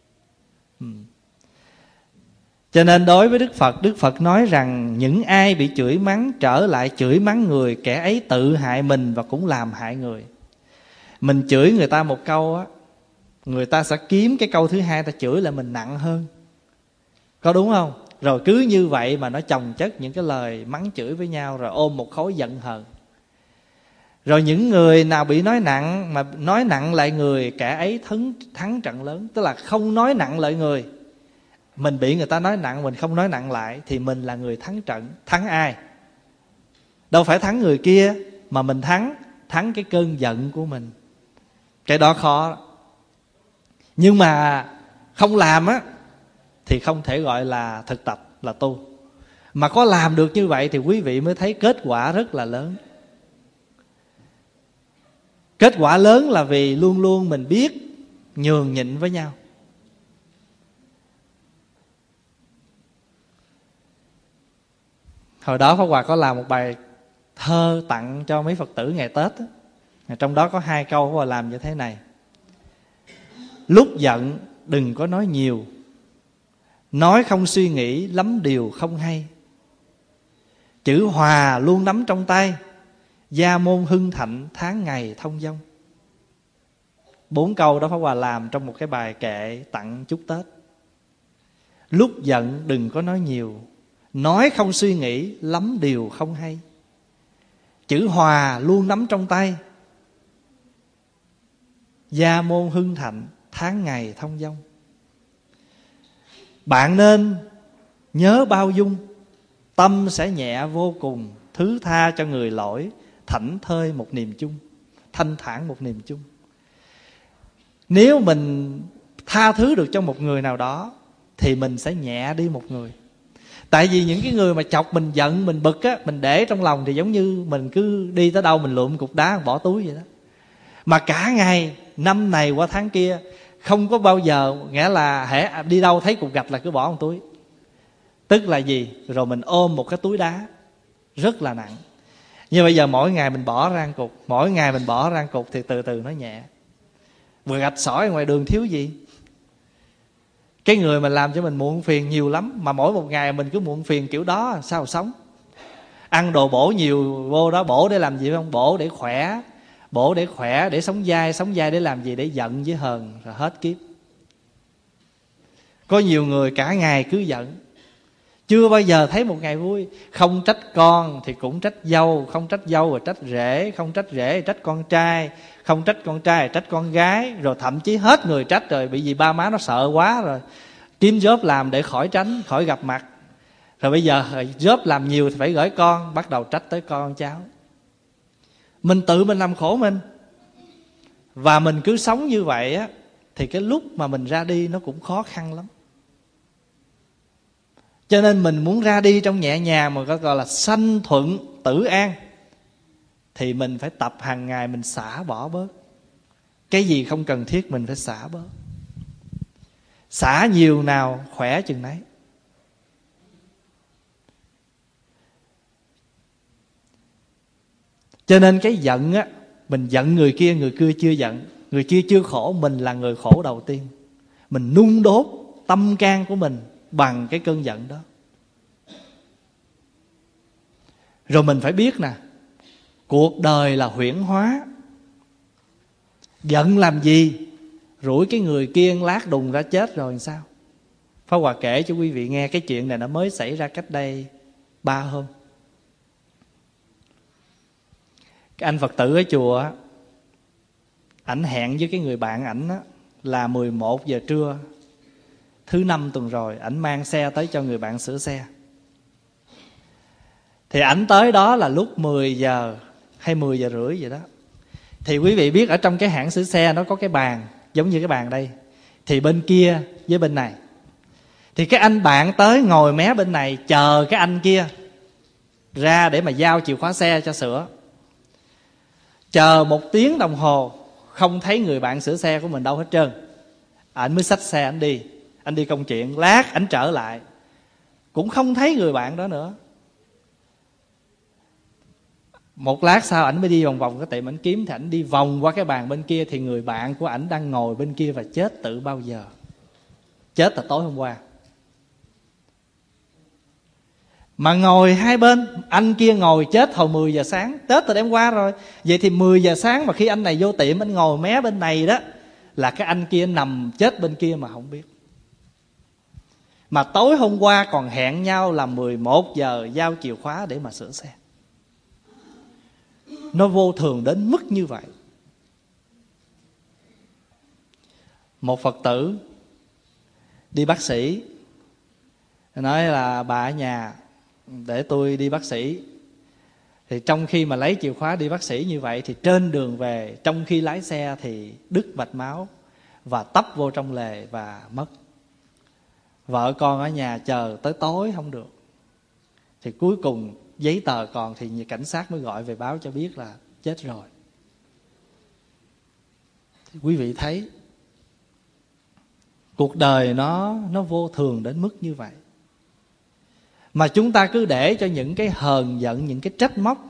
Cho nên đối với Đức Phật nói rằng những ai bị chửi mắng trở lại chửi mắng người, kẻ ấy tự hại mình và cũng làm hại người. Mình chửi người ta một câu á, người ta sẽ kiếm cái câu thứ hai ta chửi lại mình nặng hơn. Có đúng không? Rồi cứ như vậy mà nó chồng chất những cái lời mắng chửi với nhau, rồi ôm một khối giận hờn. Rồi những người nào bị nói nặng mà nói nặng lại người, kẻ ấy thắng trận lớn. Tức là không nói nặng lại người. Mình bị người ta nói nặng, mình không nói nặng lại thì mình là người thắng trận. Thắng ai? Đâu phải thắng người kia, mà mình thắng cái cơn giận của mình. Cái đó khó. Nhưng mà không làm á thì không thể gọi là thực tập, là tu. Mà có làm được như vậy thì quý vị mới thấy kết quả rất là lớn. Kết quả lớn là vì luôn luôn mình biết nhường nhịn với nhau. Hồi đó Pháp Hòa có làm một bài thơ tặng cho mấy Phật tử ngày Tết đó. Trong đó có 2 câu Pháp Hòa làm như thế này: lúc giận đừng có nói nhiều, nói không suy nghĩ lắm điều không hay. Chữ hòa luôn nắm trong tay, gia môn hưng thạnh tháng ngày thông dong. 4 câu đó Pháp Hòa làm trong một cái bài kệ tặng chúc Tết. Lúc giận đừng có nói nhiều, nói không suy nghĩ lắm điều không hay. Chữ hòa luôn nắm trong tay, gia môn hưng thạnh tháng ngày thông dong. Bạn nên nhớ bao dung, tâm sẽ nhẹ vô cùng, thứ tha cho người lỗi, thảnh thơi một niềm chung, thanh thản một niềm chung. Nếu mình tha thứ được cho một người nào đó thì mình sẽ nhẹ đi một người. Tại vì những cái người mà chọc mình giận, mình bực á, mình để trong lòng thì giống như mình cứ đi tới đâu mình lượm cục đá bỏ túi vậy đó. Mà cả ngày, năm này qua tháng kia, không có bao giờ, nghĩa là hễ đi đâu thấy cục gạch là cứ bỏ một túi. Tức là gì? Rồi mình ôm một cái túi đá rất là nặng. Nhưng bây giờ mỗi ngày mình bỏ ra một cục, mỗi ngày mình bỏ ra một cục thì từ từ nó nhẹ. Vừa gạch sỏi ngoài đường thiếu gì? Cái người mà làm cho mình muộn phiền nhiều lắm, mà mỗi một ngày mình cứ muộn phiền kiểu đó sao sống? Ăn đồ bổ nhiều vô đó, bổ để làm gì không? Bổ để khỏe, bổ để khỏe, để sống dai để làm gì? Để giận với hờn rồi hết kiếp. Có nhiều người cả ngày cứ giận, chưa bao giờ thấy một ngày vui. Không trách con thì cũng trách dâu, không trách dâu rồi trách rể, không trách rể thì trách con trai, không trách con trai thì trách con gái. Rồi thậm chí hết người trách rồi, bị vì ba má nó sợ quá rồi kiếm job làm để khỏi tránh, khỏi gặp mặt. Rồi bây giờ job làm nhiều thì phải gửi con, bắt đầu trách tới con cháu. Mình tự mình làm khổ mình. Và mình cứ sống như vậy á, thì cái lúc mà mình ra đi nó cũng khó khăn lắm. Cho nên mình muốn ra đi trong nhẹ nhàng mà gọi là sanh thuận tử an, thì mình phải tập hàng ngày mình xả bỏ bớt. Cái gì không cần thiết mình phải xả bớt. Xả nhiều nào khỏe chừng nấy. Cho nên cái giận á, mình giận người kia chưa giận, người kia chưa khổ, mình là người khổ đầu tiên. Mình nung đốt tâm can của mình bằng cái cơn giận đó. Rồi mình phải biết nè, cuộc đời là huyễn hóa. Giận làm gì? Rủi cái người kia lát đùng ra chết rồi làm sao? Pháp Hòa kể cho quý vị nghe cái chuyện này nó mới xảy ra cách đây 3 hôm. Cái anh Phật tử ở chùa á, ảnh hẹn với cái người bạn ảnh á, là 11 giờ trưa thứ 5 tuần rồi, ảnh mang xe tới cho người bạn sửa xe. Thì ảnh tới đó là lúc 10 giờ hay 10 giờ rưỡi vậy đó. Thì quý vị biết ở trong cái hãng sửa xe nó có cái bàn, giống như cái bàn đây, thì bên kia với bên này. Thì cái anh bạn tới ngồi mé bên này chờ cái anh kia ra để mà giao chìa khóa xe cho sửa. Chờ 1 tiếng đồng hồ không thấy người bạn sửa xe của mình đâu hết trơn. Anh mới xách xe anh đi công chuyện. Lát anh trở lại cũng không thấy người bạn đó nữa. Một lát sau ảnh mới đi vòng vòng cái tiệm ảnh kiếm. Thì ảnh đi vòng qua cái bàn bên kia, thì người bạn của ảnh đang ngồi bên kia và chết từ bao giờ? Chết từ tối hôm qua. Mà ngồi hai bên, anh kia ngồi chết hồi 10 giờ sáng, chết từ đêm qua rồi. Vậy thì 10 giờ sáng mà khi anh này vô tiệm, anh ngồi mé bên này đó, là cái anh kia nằm chết bên kia mà không biết. Mà tối hôm qua còn hẹn nhau là 11 giờ giao chìa khóa để mà sửa xe. Nó vô thường đến mức như vậy. Một Phật tử đi bác sĩ, nói là bà ở nhà để tôi đi bác sĩ. Thì trong khi mà lấy chìa khóa đi bác sĩ như vậy, thì trên đường về, trong khi lái xe thì đứt mạch máu và tấp vô trong lề và mất. Vợ con ở nhà chờ tới tối không được. Thì cuối cùng giấy tờ còn thì cảnh sát mới gọi về báo cho biết là chết rồi. Thì quý vị thấy cuộc đời nó vô thường đến mức như vậy. Mà chúng ta cứ để cho những cái hờn giận, những cái trách móc.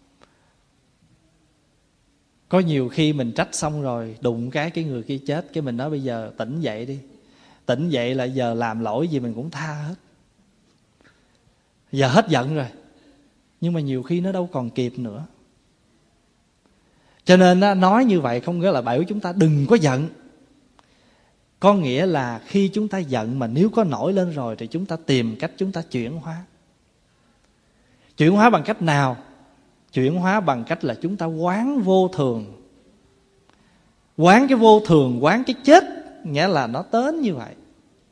Có nhiều khi mình trách xong rồi đụng cái người kia chết, cái mình nói bây giờ tỉnh dậy đi. Tỉnh dậy là giờ làm lỗi gì mình cũng tha hết. Giờ hết giận rồi. Nhưng mà nhiều khi nó đâu còn kịp nữa. Cho nên nói như vậy không nghĩa là bảo chúng ta đừng có giận. Có nghĩa là khi chúng ta giận mà nếu có nổi lên rồi thì chúng ta tìm cách chúng ta chuyển hóa. Chuyển hóa bằng cách nào? Chuyển hóa bằng cách là chúng ta quán vô thường. Quán cái vô thường, quán cái chết, nghĩa là nó đến như vậy.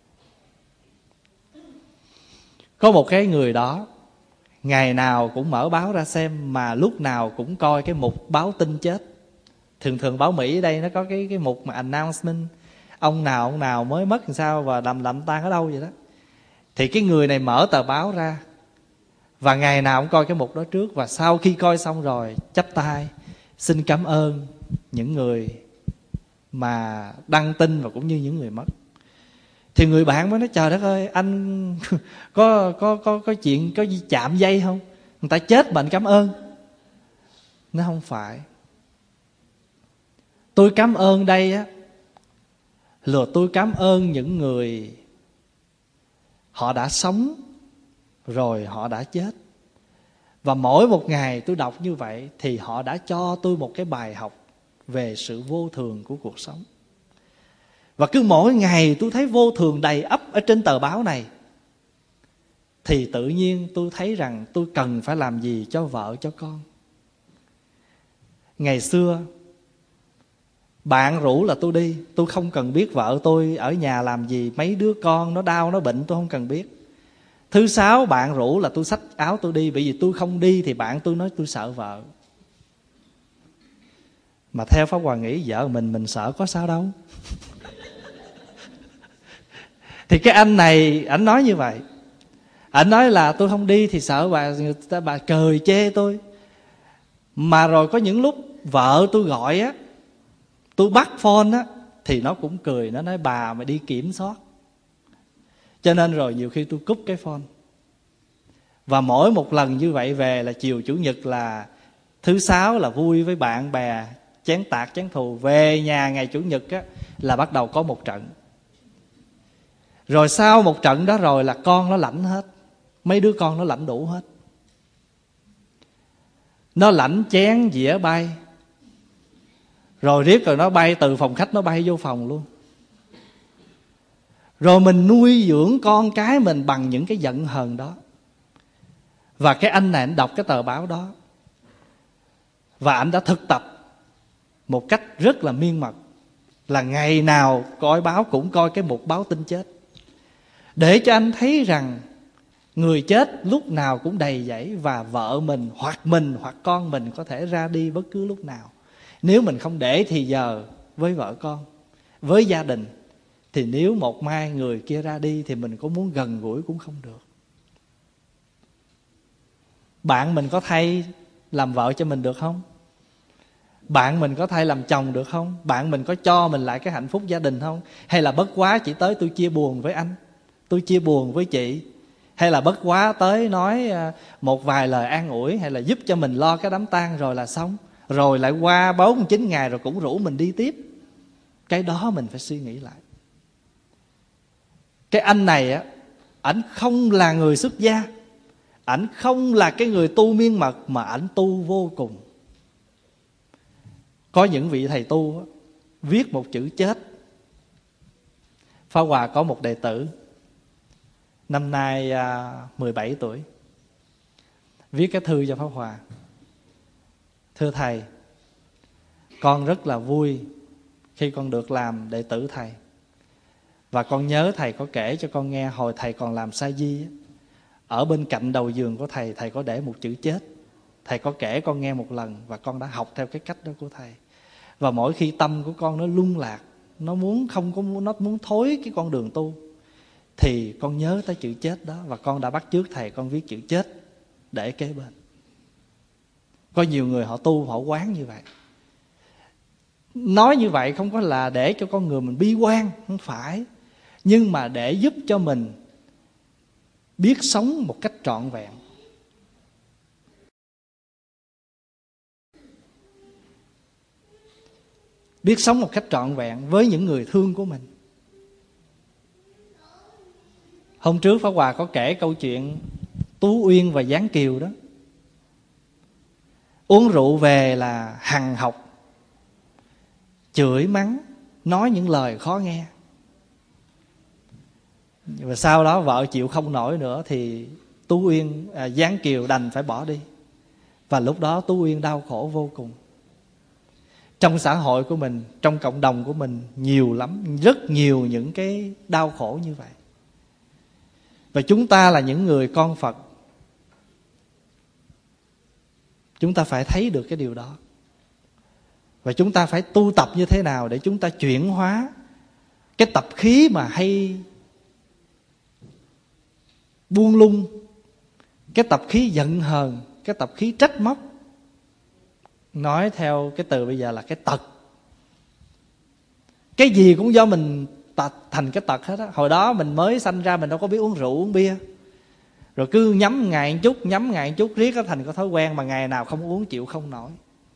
Có một cái người đó, ngày nào cũng mở báo ra xem, mà lúc nào cũng coi cái mục báo tin chết. Thường báo Mỹ ở đây nó có cái mục mà announcement, ông nào mới mất làm sao và lầm tan ở đâu vậy đó. Thì cái người này mở tờ báo ra và ngày nào cũng coi cái mục đó trước. Và sau khi coi xong rồi chắp tay xin cảm ơn những người mà đăng tin và cũng như những người mất. Thì người bạn mới nói trời đất ơi, anh có chuyện có gì chạm dây không? Người ta chết mà anh cảm ơn. Nó không phải. Tôi cảm ơn đây á là tôi cảm ơn những người họ đã sống rồi họ đã chết. Và mỗi một ngày tôi đọc như vậy thì họ đã cho tôi một cái bài học về sự vô thường của cuộc sống. Và cứ mỗi ngày tôi thấy vô thường đầy ắp ở trên tờ báo này, thì tự nhiên tôi thấy rằng tôi cần phải làm gì cho vợ cho con. Ngày xưa bạn rủ là tôi đi, tôi không cần biết vợ tôi ở nhà làm gì, mấy đứa con nó đau nó bệnh tôi không cần biết. Thứ sáu bạn rủ là tôi xách áo tôi đi, bởi vì tôi không đi thì bạn tôi nói tôi sợ vợ. Mà theo Pháp Hòa nghĩ vợ mình sợ có sao đâu. Thì cái anh này ảnh nói như vậy. Ảnh nói là tôi không đi thì sợ bà cười chê tôi. Mà rồi có những lúc vợ tôi gọi á, tôi bắt phone á, thì nó cũng cười, nó nói bà mà đi kiểm soát. Cho nên rồi nhiều khi tôi cúp cái phone. Và mỗi một lần như vậy về là chiều chủ nhật là thứ sáu là vui với bạn bè, chén tạc chén thù. Về nhà ngày chủ nhật á, là bắt đầu có một trận. Rồi sau một trận đó rồi là con nó lãnh hết. Mấy đứa con nó lãnh đủ hết. Nó lãnh chén dĩa bay. Rồi riết rồi nó bay từ phòng khách nó bay vô phòng luôn. Rồi mình nuôi dưỡng con cái mình bằng những cái giận hờn đó. Và cái anh này anh đọc cái tờ báo đó, và anh đã thực tập một cách rất là miên mật, là ngày nào coi báo cũng coi cái mục báo tin chết, để cho anh thấy rằng người chết lúc nào cũng đầy dẫy, và vợ mình hoặc con mình có thể ra đi bất cứ lúc nào. Nếu mình không để thì giờ với vợ con, với gia đình, thì nếu một mai người kia ra đi thì mình có muốn gần gũi cũng không được. Bạn mình có thay làm vợ cho mình được không? Bạn mình có thay làm chồng được không? Bạn mình có cho mình lại cái hạnh phúc gia đình không? Hay là bất quá chỉ tới tôi chia buồn với anh, tôi chia buồn với chị, hay là bất quá tới nói một vài lời an ủi, hay là giúp cho mình lo cái đám tang rồi là xong, rồi lại qua 49 ngày rồi cũng rủ mình đi tiếp. Cái đó mình phải suy nghĩ lại. Cái anh này á, ảnh không là người xuất gia, ảnh không là cái người tu miên mật, mà ảnh tu vô cùng. Có những vị thầy tu á, viết một chữ chết. Pháp Hòa có một đệ tử năm nay 17 tuổi, viết cái thư cho Pháp Hòa: thưa thầy, con rất là vui khi con được làm đệ tử thầy. Và con nhớ thầy có kể cho con nghe hồi thầy còn làm sa di, ở bên cạnh đầu giường của thầy, thầy có để một chữ chết. Thầy có kể con nghe một lần và con đã học theo cái cách đó của thầy. Và mỗi khi tâm của con nó lung lạc, nó muốn nó muốn thối cái con đường tu, thì con nhớ tới chữ chết đó, và con đã bắt chước thầy, con viết chữ chết để kế bên. Có nhiều người họ tu, họ quán như vậy. Nói như vậy không có là để cho con người mình bi quan, không phải, nhưng mà để giúp cho mình biết sống một cách trọn vẹn. Biết sống một cách trọn vẹn với những người thương của mình. Hôm trước Pháp Hòa có kể câu chuyện Tú Uyên và Giáng Kiều đó. Uống rượu về là hằn học, chửi mắng, nói những lời khó nghe. Và sau đó vợ chịu không nổi nữa thì Giáng Kiều đành phải bỏ đi. Và lúc đó Tú Uyên đau khổ vô cùng. Trong xã hội của mình, trong cộng đồng của mình nhiều lắm, rất nhiều những cái đau khổ như vậy. Và chúng ta là những người con Phật, chúng ta phải thấy được cái điều đó. Và chúng ta phải tu tập như thế nào để chúng ta chuyển hóa cái tập khí mà hay buông lung, cái tập khí giận hờn, cái tập khí trách móc. Nói theo cái từ bây giờ là cái tật. Cái gì cũng do mình thành cái tật hết á. Hồi đó mình mới sanh ra mình đâu có biết uống rượu uống bia, rồi cứ nhắm ngày một chút riết nó thành cái thói quen, mà ngày nào không uống chịu không nổi.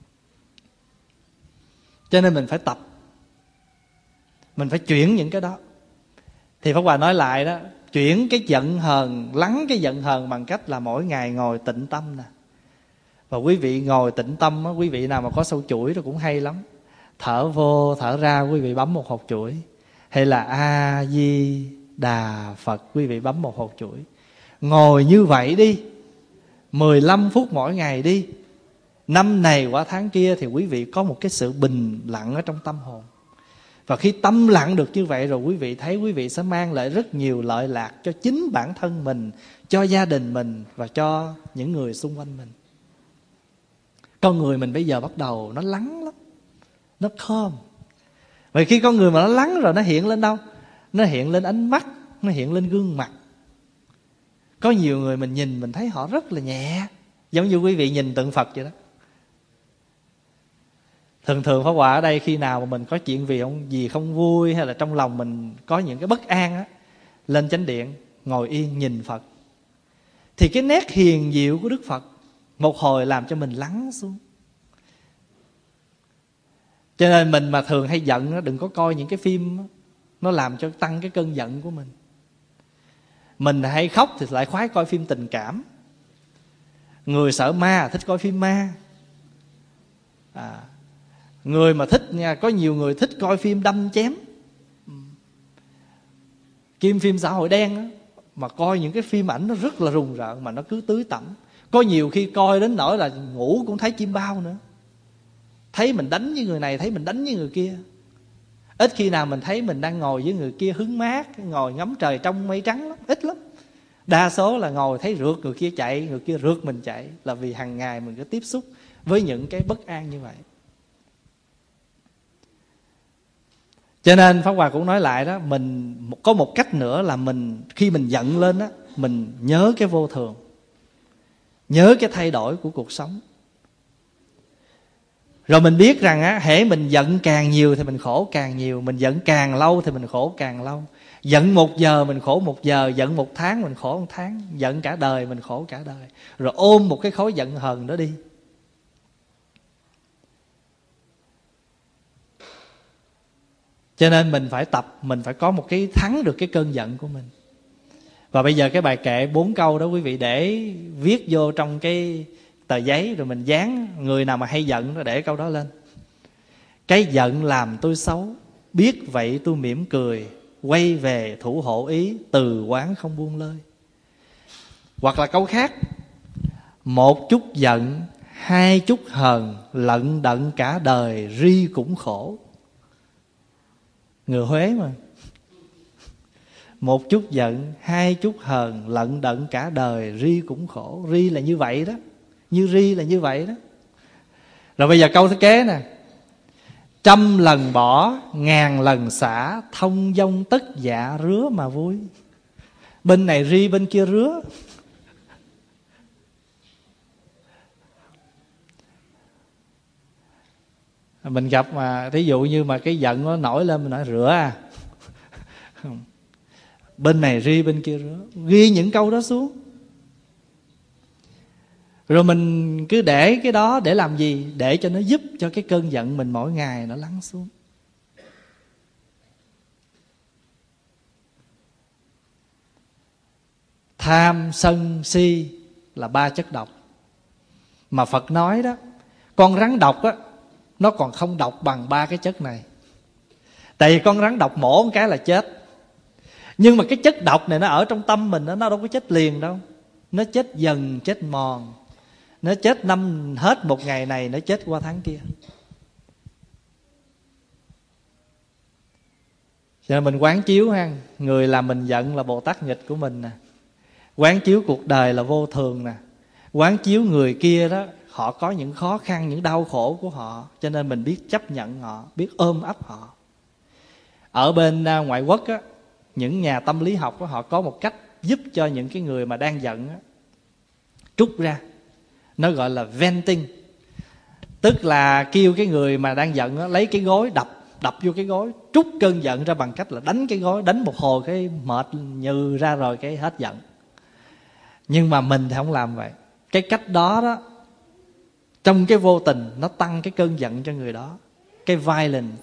Cho nên mình phải tập, mình phải chuyển những cái đó. Thì Pháp Hòa nói lại đó, chuyển cái giận hờn, lắng cái giận hờn bằng cách là mỗi ngày ngồi tịnh tâm nè. Và quý vị ngồi tịnh tâm á, quý vị nào mà có sâu chuỗi rồi cũng hay lắm. Thở vô thở ra quý vị bấm một hột chuỗi, hay là A Di Đà Phật, quý vị bấm một hột chuỗi. Ngồi như vậy đi 15 phút mỗi ngày đi. Năm này qua tháng kia thì quý vị có một cái sự bình lặng ở trong tâm hồn. Và khi tâm lặng được như vậy rồi, quý vị thấy quý vị sẽ mang lại rất nhiều lợi lạc cho chính bản thân mình, cho gia đình mình và cho những người xung quanh mình. Con người mình bây giờ bắt đầu nó lắng lắm, nó calm. Vậy khi con người mà nó lắng rồi, nó hiện lên đâu? Nó hiện lên ánh mắt, nó hiện lên gương mặt. Có nhiều người mình nhìn mình thấy họ rất là nhẹ, giống như quý vị nhìn tượng Phật vậy đó. Thường Pháp Hòa ở đây, khi nào mà mình có chuyện gì không vui, hay là trong lòng mình có những cái bất an á, lên chánh điện ngồi yên nhìn Phật, thì cái nét hiền diệu của Đức Phật một hồi làm cho mình lắng xuống. Cho nên mình mà thường hay giận, đừng có coi những cái phim nó làm cho tăng cái cơn giận của mình. Mình hay khóc thì lại khoái coi phim tình cảm. Người sợ ma thích coi phim ma. Người mà thích nha, có nhiều người thích coi phim đâm chém, phim xã hội đen á, mà coi những cái phim ảnh nó rất là rùng rợn, mà nó cứ tưới tẩm. Có nhiều khi coi đến nỗi là ngủ cũng thấy chim bao nữa. Thấy mình đánh với người này, thấy mình đánh với người kia. Ít khi nào mình thấy mình đang ngồi với người kia hứng mát, ngồi ngắm trời trong mây trắng lắm, ít lắm. Đa số là ngồi thấy rượt người kia chạy, người kia rượt mình chạy. Là vì hàng ngày mình cứ tiếp xúc với những cái bất an như vậy. Cho nên Pháp Hòa cũng nói lại đó, mình có một cách nữa là mình khi mình giận lên đó, mình nhớ cái vô thường, nhớ cái thay đổi của cuộc sống. Rồi mình biết rằng á, hễ mình giận càng nhiều thì mình khổ càng nhiều, mình giận càng lâu thì mình khổ càng lâu. Giận 1 giờ mình khổ 1 giờ, giận 1 tháng mình khổ 1 tháng, giận cả đời mình khổ cả đời. Rồi ôm một cái khối giận hờn đó đi. Cho nên mình phải tập, mình phải có một cái thắng được cái cơn giận của mình. Và bây giờ cái bài kệ 4 câu đó quý vị để viết vô trong cái tờ giấy, rồi mình dán, người nào mà hay giận nó để câu đó lên. Cái giận làm tôi xấu, biết vậy tôi mỉm cười, quay về thủ hộ ý, từ quán không buông lơi. Hoặc là câu khác: 1 chút giận, 2 chút hờn, lận đận cả đời ri cũng khổ. Người Huế mà. 1 chút giận, 2 chút hờn, lận đận cả đời ri cũng khổ. Ri là như vậy đó, như ri là như vậy đó. Rồi bây giờ câu thứ kế nè: 100 lần bỏ, 1000 lần xả, thông dong tất dạ rứa mà vui. Bên này ri, bên kia rứa. Mình gặp mà thí dụ như mà cái giận nó nổi lên, mình nói rửa à. Bên này ri, bên kia rứa. Ghi những câu đó xuống. Rồi mình cứ để cái đó để làm gì? Để cho nó giúp cho cái cơn giận mình mỗi ngày nó lắng xuống. Tham, sân, si là 3 chất độc. Mà Phật nói đó, con rắn độc á, nó còn không độc bằng 3 cái chất này. Tại vì con rắn độc mổ một cái là chết. Nhưng mà cái chất độc này nó ở trong tâm mình, nó đâu có chết liền đâu. Nó chết dần, chết mòn. Nó chết năm hết một ngày này, nó chết qua tháng kia. Cho nên mình quán chiếu ha, người làm mình giận là Bồ Tát nghịch của mình nè. Quán chiếu cuộc đời là vô thường nè. Quán chiếu người kia đó, họ có những khó khăn, những đau khổ của họ. Cho nên mình biết chấp nhận họ, biết ôm ấp họ. Ở bên ngoại quốc á, những nhà tâm lý học á, họ có một cách giúp cho những cái người mà đang giận á, trút ra. Nó gọi là venting. Tức là kêu cái người mà đang giận á, lấy cái gối đập vô cái gối, trút cơn giận ra bằng cách là đánh cái gối, đánh một hồi cái mệt nhừ ra rồi cái hết giận. Nhưng mà mình thì không làm vậy. Cái cách đó đó, trong cái vô tình nó tăng cái cơn giận cho người đó. Cái violence,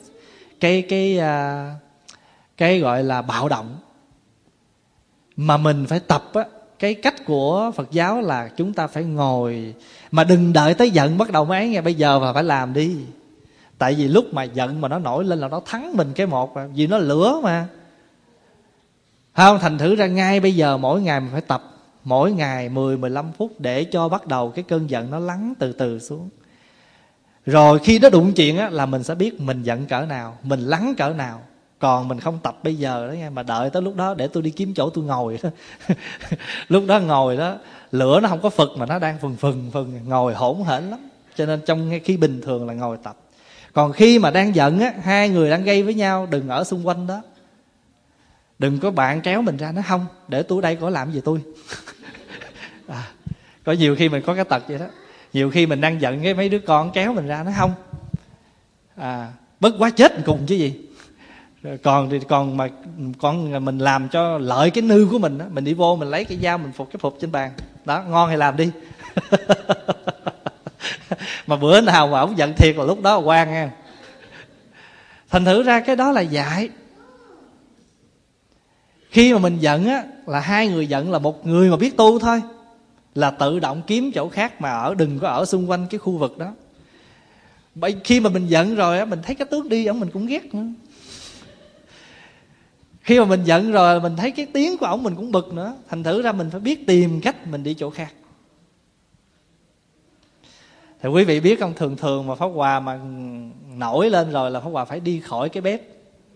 cái gọi là bạo động. Mà mình phải tập á, cái cách của Phật giáo là chúng ta phải ngồi, mà đừng đợi tới giận bắt đầu mới ấy nghe, bây giờ mà phải làm đi. Tại vì lúc mà giận mà nó nổi lên là nó thắng mình cái một, vì nó lửa mà. Không, thành thử ra ngay bây giờ mỗi ngày mình phải tập, mỗi ngày 10-15 phút để cho bắt đầu cái cơn giận nó lắng từ từ xuống. Rồi khi nó đụng chuyện á, là mình sẽ biết mình giận cỡ nào, mình lắng cỡ nào. Còn mình không tập bây giờ đó nghe, mà đợi tới lúc đó để tôi đi kiếm chỗ tôi ngồi đó. Lúc đó ngồi đó, lửa nó không có phực mà nó đang phừng, ngồi hỗn hển lắm. Cho nên trong khi bình thường là ngồi tập. Còn khi mà đang giận á, hai người đang gây với nhau, đừng ở xung quanh đó. Đừng có bạn kéo mình ra, nó không, để tôi ở đây có làm gì tôi. Có nhiều khi mình có cái tật vậy đó. Nhiều khi mình đang giận cái mấy đứa con kéo mình ra, nó không, bất quá chết cùng chứ gì. Còn mà con mình làm cho lợi cái nư của mình đó, mình đi vô mình lấy cái dao mình phục cái phục trên bàn đó, ngon thì làm đi. Mà bữa nào mà ổng giận thiệt là lúc đó quan nha. Thành thử ra cái đó là dạy. Khi mà mình giận á, là hai người giận là một người mà biết tu thôi, là tự động kiếm chỗ khác mà ở, đừng có ở xung quanh cái khu vực đó. Khi mà mình giận rồi á, mình thấy cái tướng đi ổng mình cũng ghét nữa. Khi mà mình giận rồi mình thấy cái tiếng của ổng mình cũng bực nữa. Thành thử ra mình phải biết tìm cách mình đi chỗ khác. Thì quý vị biết không, thường mà Pháp Hòa mà nổi lên rồi là Pháp Hòa phải đi khỏi cái bếp.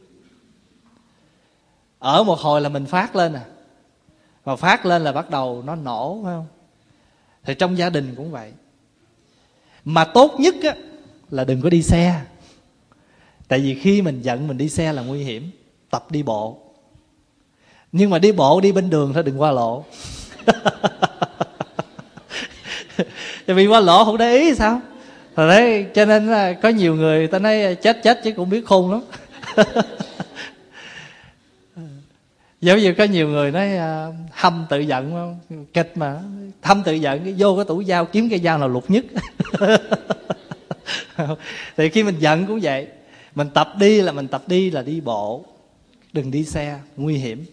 Ở một hồi là mình phát lên à. Mà phát lên là bắt đầu nó nổ, phải không? Thì trong gia đình cũng vậy. Mà tốt nhất á, là đừng có đi xe. Tại vì khi mình giận mình đi xe là nguy hiểm. Tập đi bộ. Nhưng mà đi bộ đi bên đường thôi, đừng qua lộ. Tại vì qua lộ không để ý sao. Rồi đấy, cho nên là có nhiều người ta nói chết chứ cũng biết khôn lắm. Giống như có nhiều người nói hâm tự giận không? Kịch mà. Hâm tự giận vô cái tủ dao kiếm cây dao nào lục nhất. Thì khi mình giận cũng vậy. Mình tập đi là đi bộ. Đừng đi xe, nguy hiểm.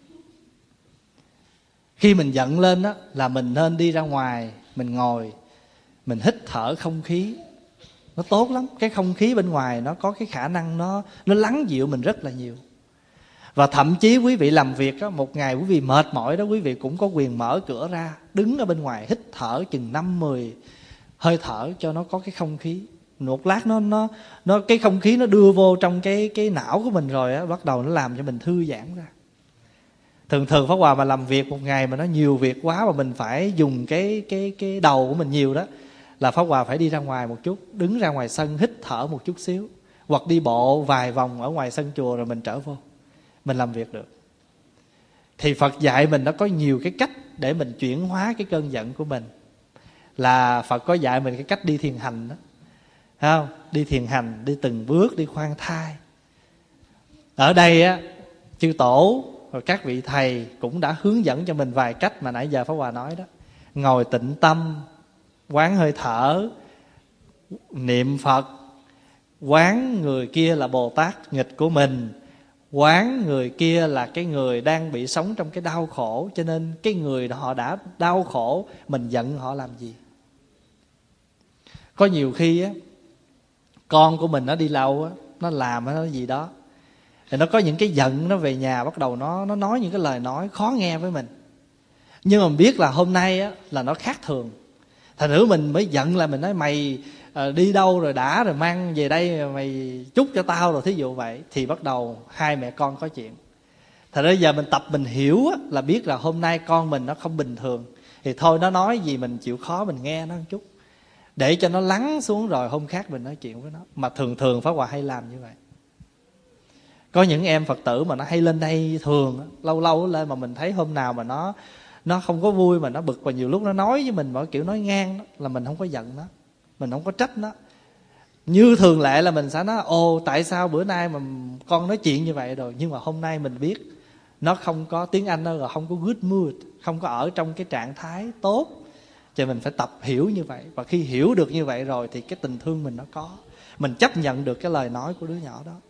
Khi mình giận lên đó, là mình nên đi ra ngoài. Mình ngồi, mình hít thở không khí. Nó tốt lắm. Cái không khí bên ngoài nó có cái khả năng nó lắng dịu mình rất là nhiều. Và thậm chí quý vị làm việc đó, một ngày quý vị mệt mỏi đó, quý vị cũng có quyền mở cửa ra, đứng ở bên ngoài hít thở chừng 5-10 hơi thở cho nó có cái không khí. Một lát nó cái không khí nó đưa vô trong cái não của mình rồi á, bắt đầu nó làm cho mình thư giãn ra. Thường Pháp Hòa mà làm việc một ngày mà nó nhiều việc quá mà mình phải dùng cái đầu của mình nhiều đó, là Pháp Hòa phải đi ra ngoài một chút, đứng ra ngoài sân hít thở một chút xíu, hoặc đi bộ vài vòng ở ngoài sân chùa rồi mình trở vô, mình làm việc được. Thì Phật dạy mình nó có nhiều cái cách để mình chuyển hóa cái cơn giận của mình. Là Phật có dạy mình cái cách đi thiền hành đó, thấy không? Đi thiền hành, đi từng bước, đi khoan thai. Ở đây á, chư tổ rồi các vị thầy cũng đã hướng dẫn cho mình vài cách mà nãy giờ Pháp Hòa nói đó. Ngồi tịnh tâm, quán hơi thở, niệm Phật, quán người kia là Bồ Tát nghịch của mình, quán người kia là cái người đang bị sống trong cái đau khổ. Cho nên cái người họ đã đau khổ, mình giận họ làm gì? Có nhiều khi á, con của mình nó đi lâu á, nó làm nó gì đó, thì nó có những cái giận, nó về nhà bắt đầu nó nói những cái lời nói khó nghe với mình. Nhưng mà mình biết là hôm nay á, là nó khác thường. Thành thử mình mới giận là mình nói mày đi đâu rồi đã, rồi mang về đây mày chúc cho tao, rồi thí dụ vậy. Thì bắt đầu hai mẹ con có chuyện. Thật ra giờ mình tập mình hiểu á, là biết là hôm nay con mình nó không bình thường. Thì thôi nó nói gì mình chịu khó mình nghe nó một chút, để cho nó lắng xuống rồi hôm khác mình nói chuyện với nó. Mà thường Pháp Hòa hay làm như vậy. Có những em Phật tử mà nó hay lên đây thường, lâu lên mà mình thấy hôm nào mà nó không có vui mà nó bực, và nhiều lúc nó nói với mình mọi kiểu nói ngang đó, là mình không có giận nó, mình không có trách nó. Như thường lệ là mình sẽ nói ồ tại sao bữa nay mà con nói chuyện như vậy rồi. Nhưng mà hôm nay mình biết nó không có, tiếng Anh nó là không có good mood, không có ở trong cái trạng thái tốt, cho mình phải tập hiểu như vậy. Và khi hiểu được như vậy rồi thì cái tình thương mình nó có, mình chấp nhận được cái lời nói của đứa nhỏ đó.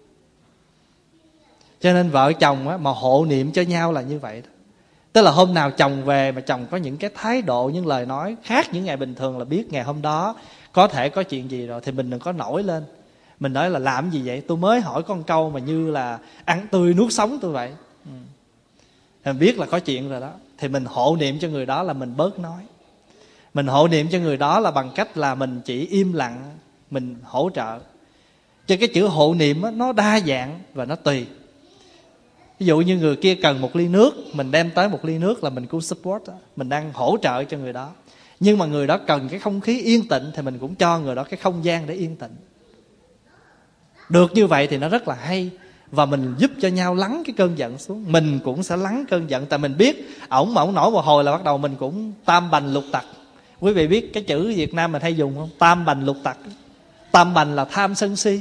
Cho nên vợ chồng á, mà hộ niệm cho nhau là như vậy đó. Tức là hôm nào chồng về mà chồng có những cái thái độ, những lời nói khác những ngày bình thường, là biết ngày hôm đó có thể có chuyện gì rồi. Thì mình đừng có nổi lên, mình nói là làm gì vậy, tôi mới hỏi con câu mà như là ăn tươi nuốt sống tôi vậy. Mình biết là có chuyện rồi đó. Thì mình hộ niệm cho người đó là mình bớt nói. Mình hộ niệm cho người đó là bằng cách là mình chỉ im lặng, mình hỗ trợ. Cho cái chữ hộ niệm á, nó đa dạng và nó tùy. Ví dụ như người kia cần một ly nước, mình đem tới một ly nước là mình cũng support đó. Mình đang hỗ trợ cho người đó. Nhưng mà người đó cần cái không khí yên tĩnh thì mình cũng cho người đó cái không gian để yên tĩnh. Được như vậy thì nó rất là hay. Và mình giúp cho nhau lắng cái cơn giận xuống. Mình cũng sẽ lắng cơn giận. Tại mình biết ổng nổi một hồi là bắt đầu mình cũng tam bành lục tặc. Quý vị biết cái chữ Việt Nam mình hay dùng không? Tam bành lục tặc. Tam bành là tham sân si.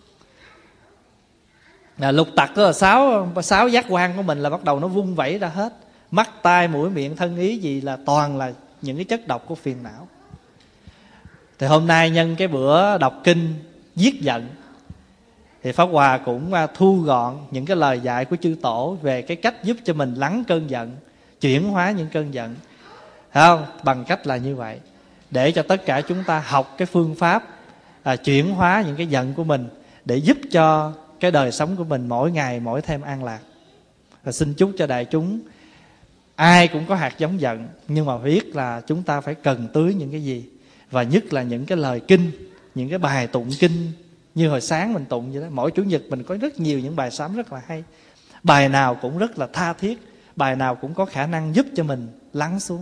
Lục tặc đó là sáu giác quan của mình là bắt đầu nó vung vẩy ra hết. Mắt, tai, mũi, miệng, thân, ý gì là toàn là những cái chất độc của phiền não. Thì hôm nay nhân cái bữa đọc kinh giết giận, thì Pháp Hòa cũng thu gọn những cái lời dạy của chư tổ về cái cách giúp cho mình lắng cơn giận, chuyển hóa những cơn giận. Thấy không? Bằng cách là như vậy, để cho tất cả chúng ta học cái phương pháp chuyển hóa những cái giận của mình, để giúp cho cái đời sống của mình mỗi ngày mỗi thêm an lạc. Và xin chúc cho đại chúng ai cũng có hạt giống giận, nhưng mà biết là chúng ta phải cần tưới những cái gì. Và nhất là những cái lời kinh, những cái bài tụng kinh như hồi sáng mình tụng vậy đó. Mỗi chủ nhật mình có rất nhiều những bài sám rất là hay. Bài nào cũng rất là tha thiết, bài nào cũng có khả năng giúp cho mình lắng xuống.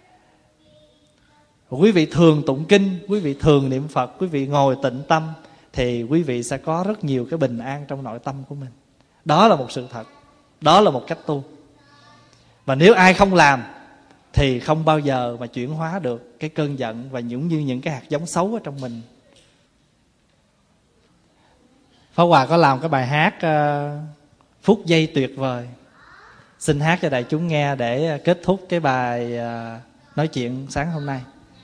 Quý vị thường tụng kinh, quý vị thường niệm Phật, quý vị ngồi tịnh tâm, thì quý vị sẽ có rất nhiều cái bình an trong nội tâm của mình. Đó là một sự thật, đó là một cách tu. Và nếu ai không làm thì không bao giờ mà chuyển hóa được cái cơn giận và những cái hạt giống xấu ở trong mình. Pháp Hòa có làm cái bài hát Phút giây tuyệt vời, xin hát cho đại chúng nghe để kết thúc cái bài nói chuyện sáng hôm nay.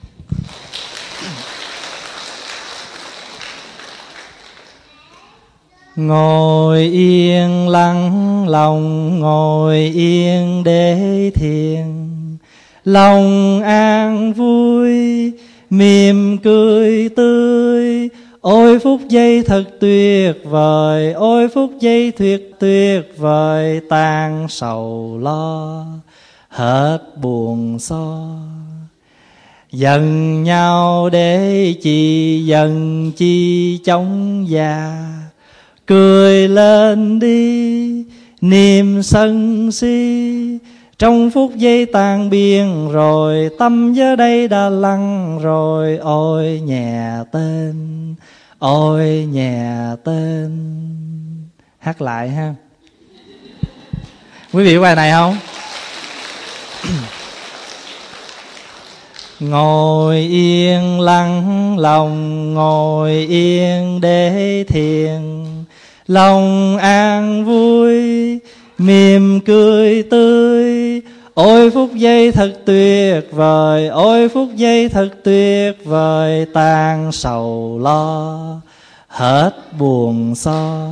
Ngồi yên lặng lòng, ngồi yên để thiền, lòng an vui, mỉm cười tươi. Ôi phút giây thật tuyệt vời, ôi phút giây tuyệt vời, tan sầu lo, hết buồn so. Giận nhau để chi, giận chi chóng già, cười lên đi, niềm sân si. Trong phút giây tan biên rồi, tâm giờ đây đã lặng rồi. Ôi nhẹ tên, ôi nhẹ tên. Hát lại ha. Quý vị có bài này không? Ngồi yên lặng lòng, ngồi yên để thiền, lòng an vui, mỉm cười tươi. Ôi phút giây thật tuyệt vời, ôi phút giây thật tuyệt vời, tan sầu lo, hết buồn so.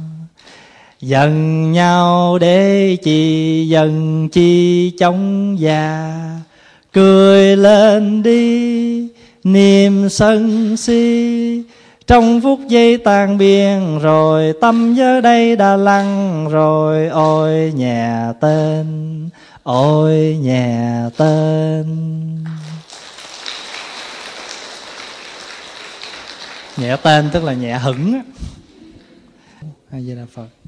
Giận nhau để chi, giận chi chóng già, cười lên đi, niềm sân si. Trong phút giây tan biên rồi, tâm giờ đây đã lặng rồi. Ôi nhẹ tên, ôi nhẹ tên. Nhẹ tên tức là nhẹ hững á. A Di Đà Phật.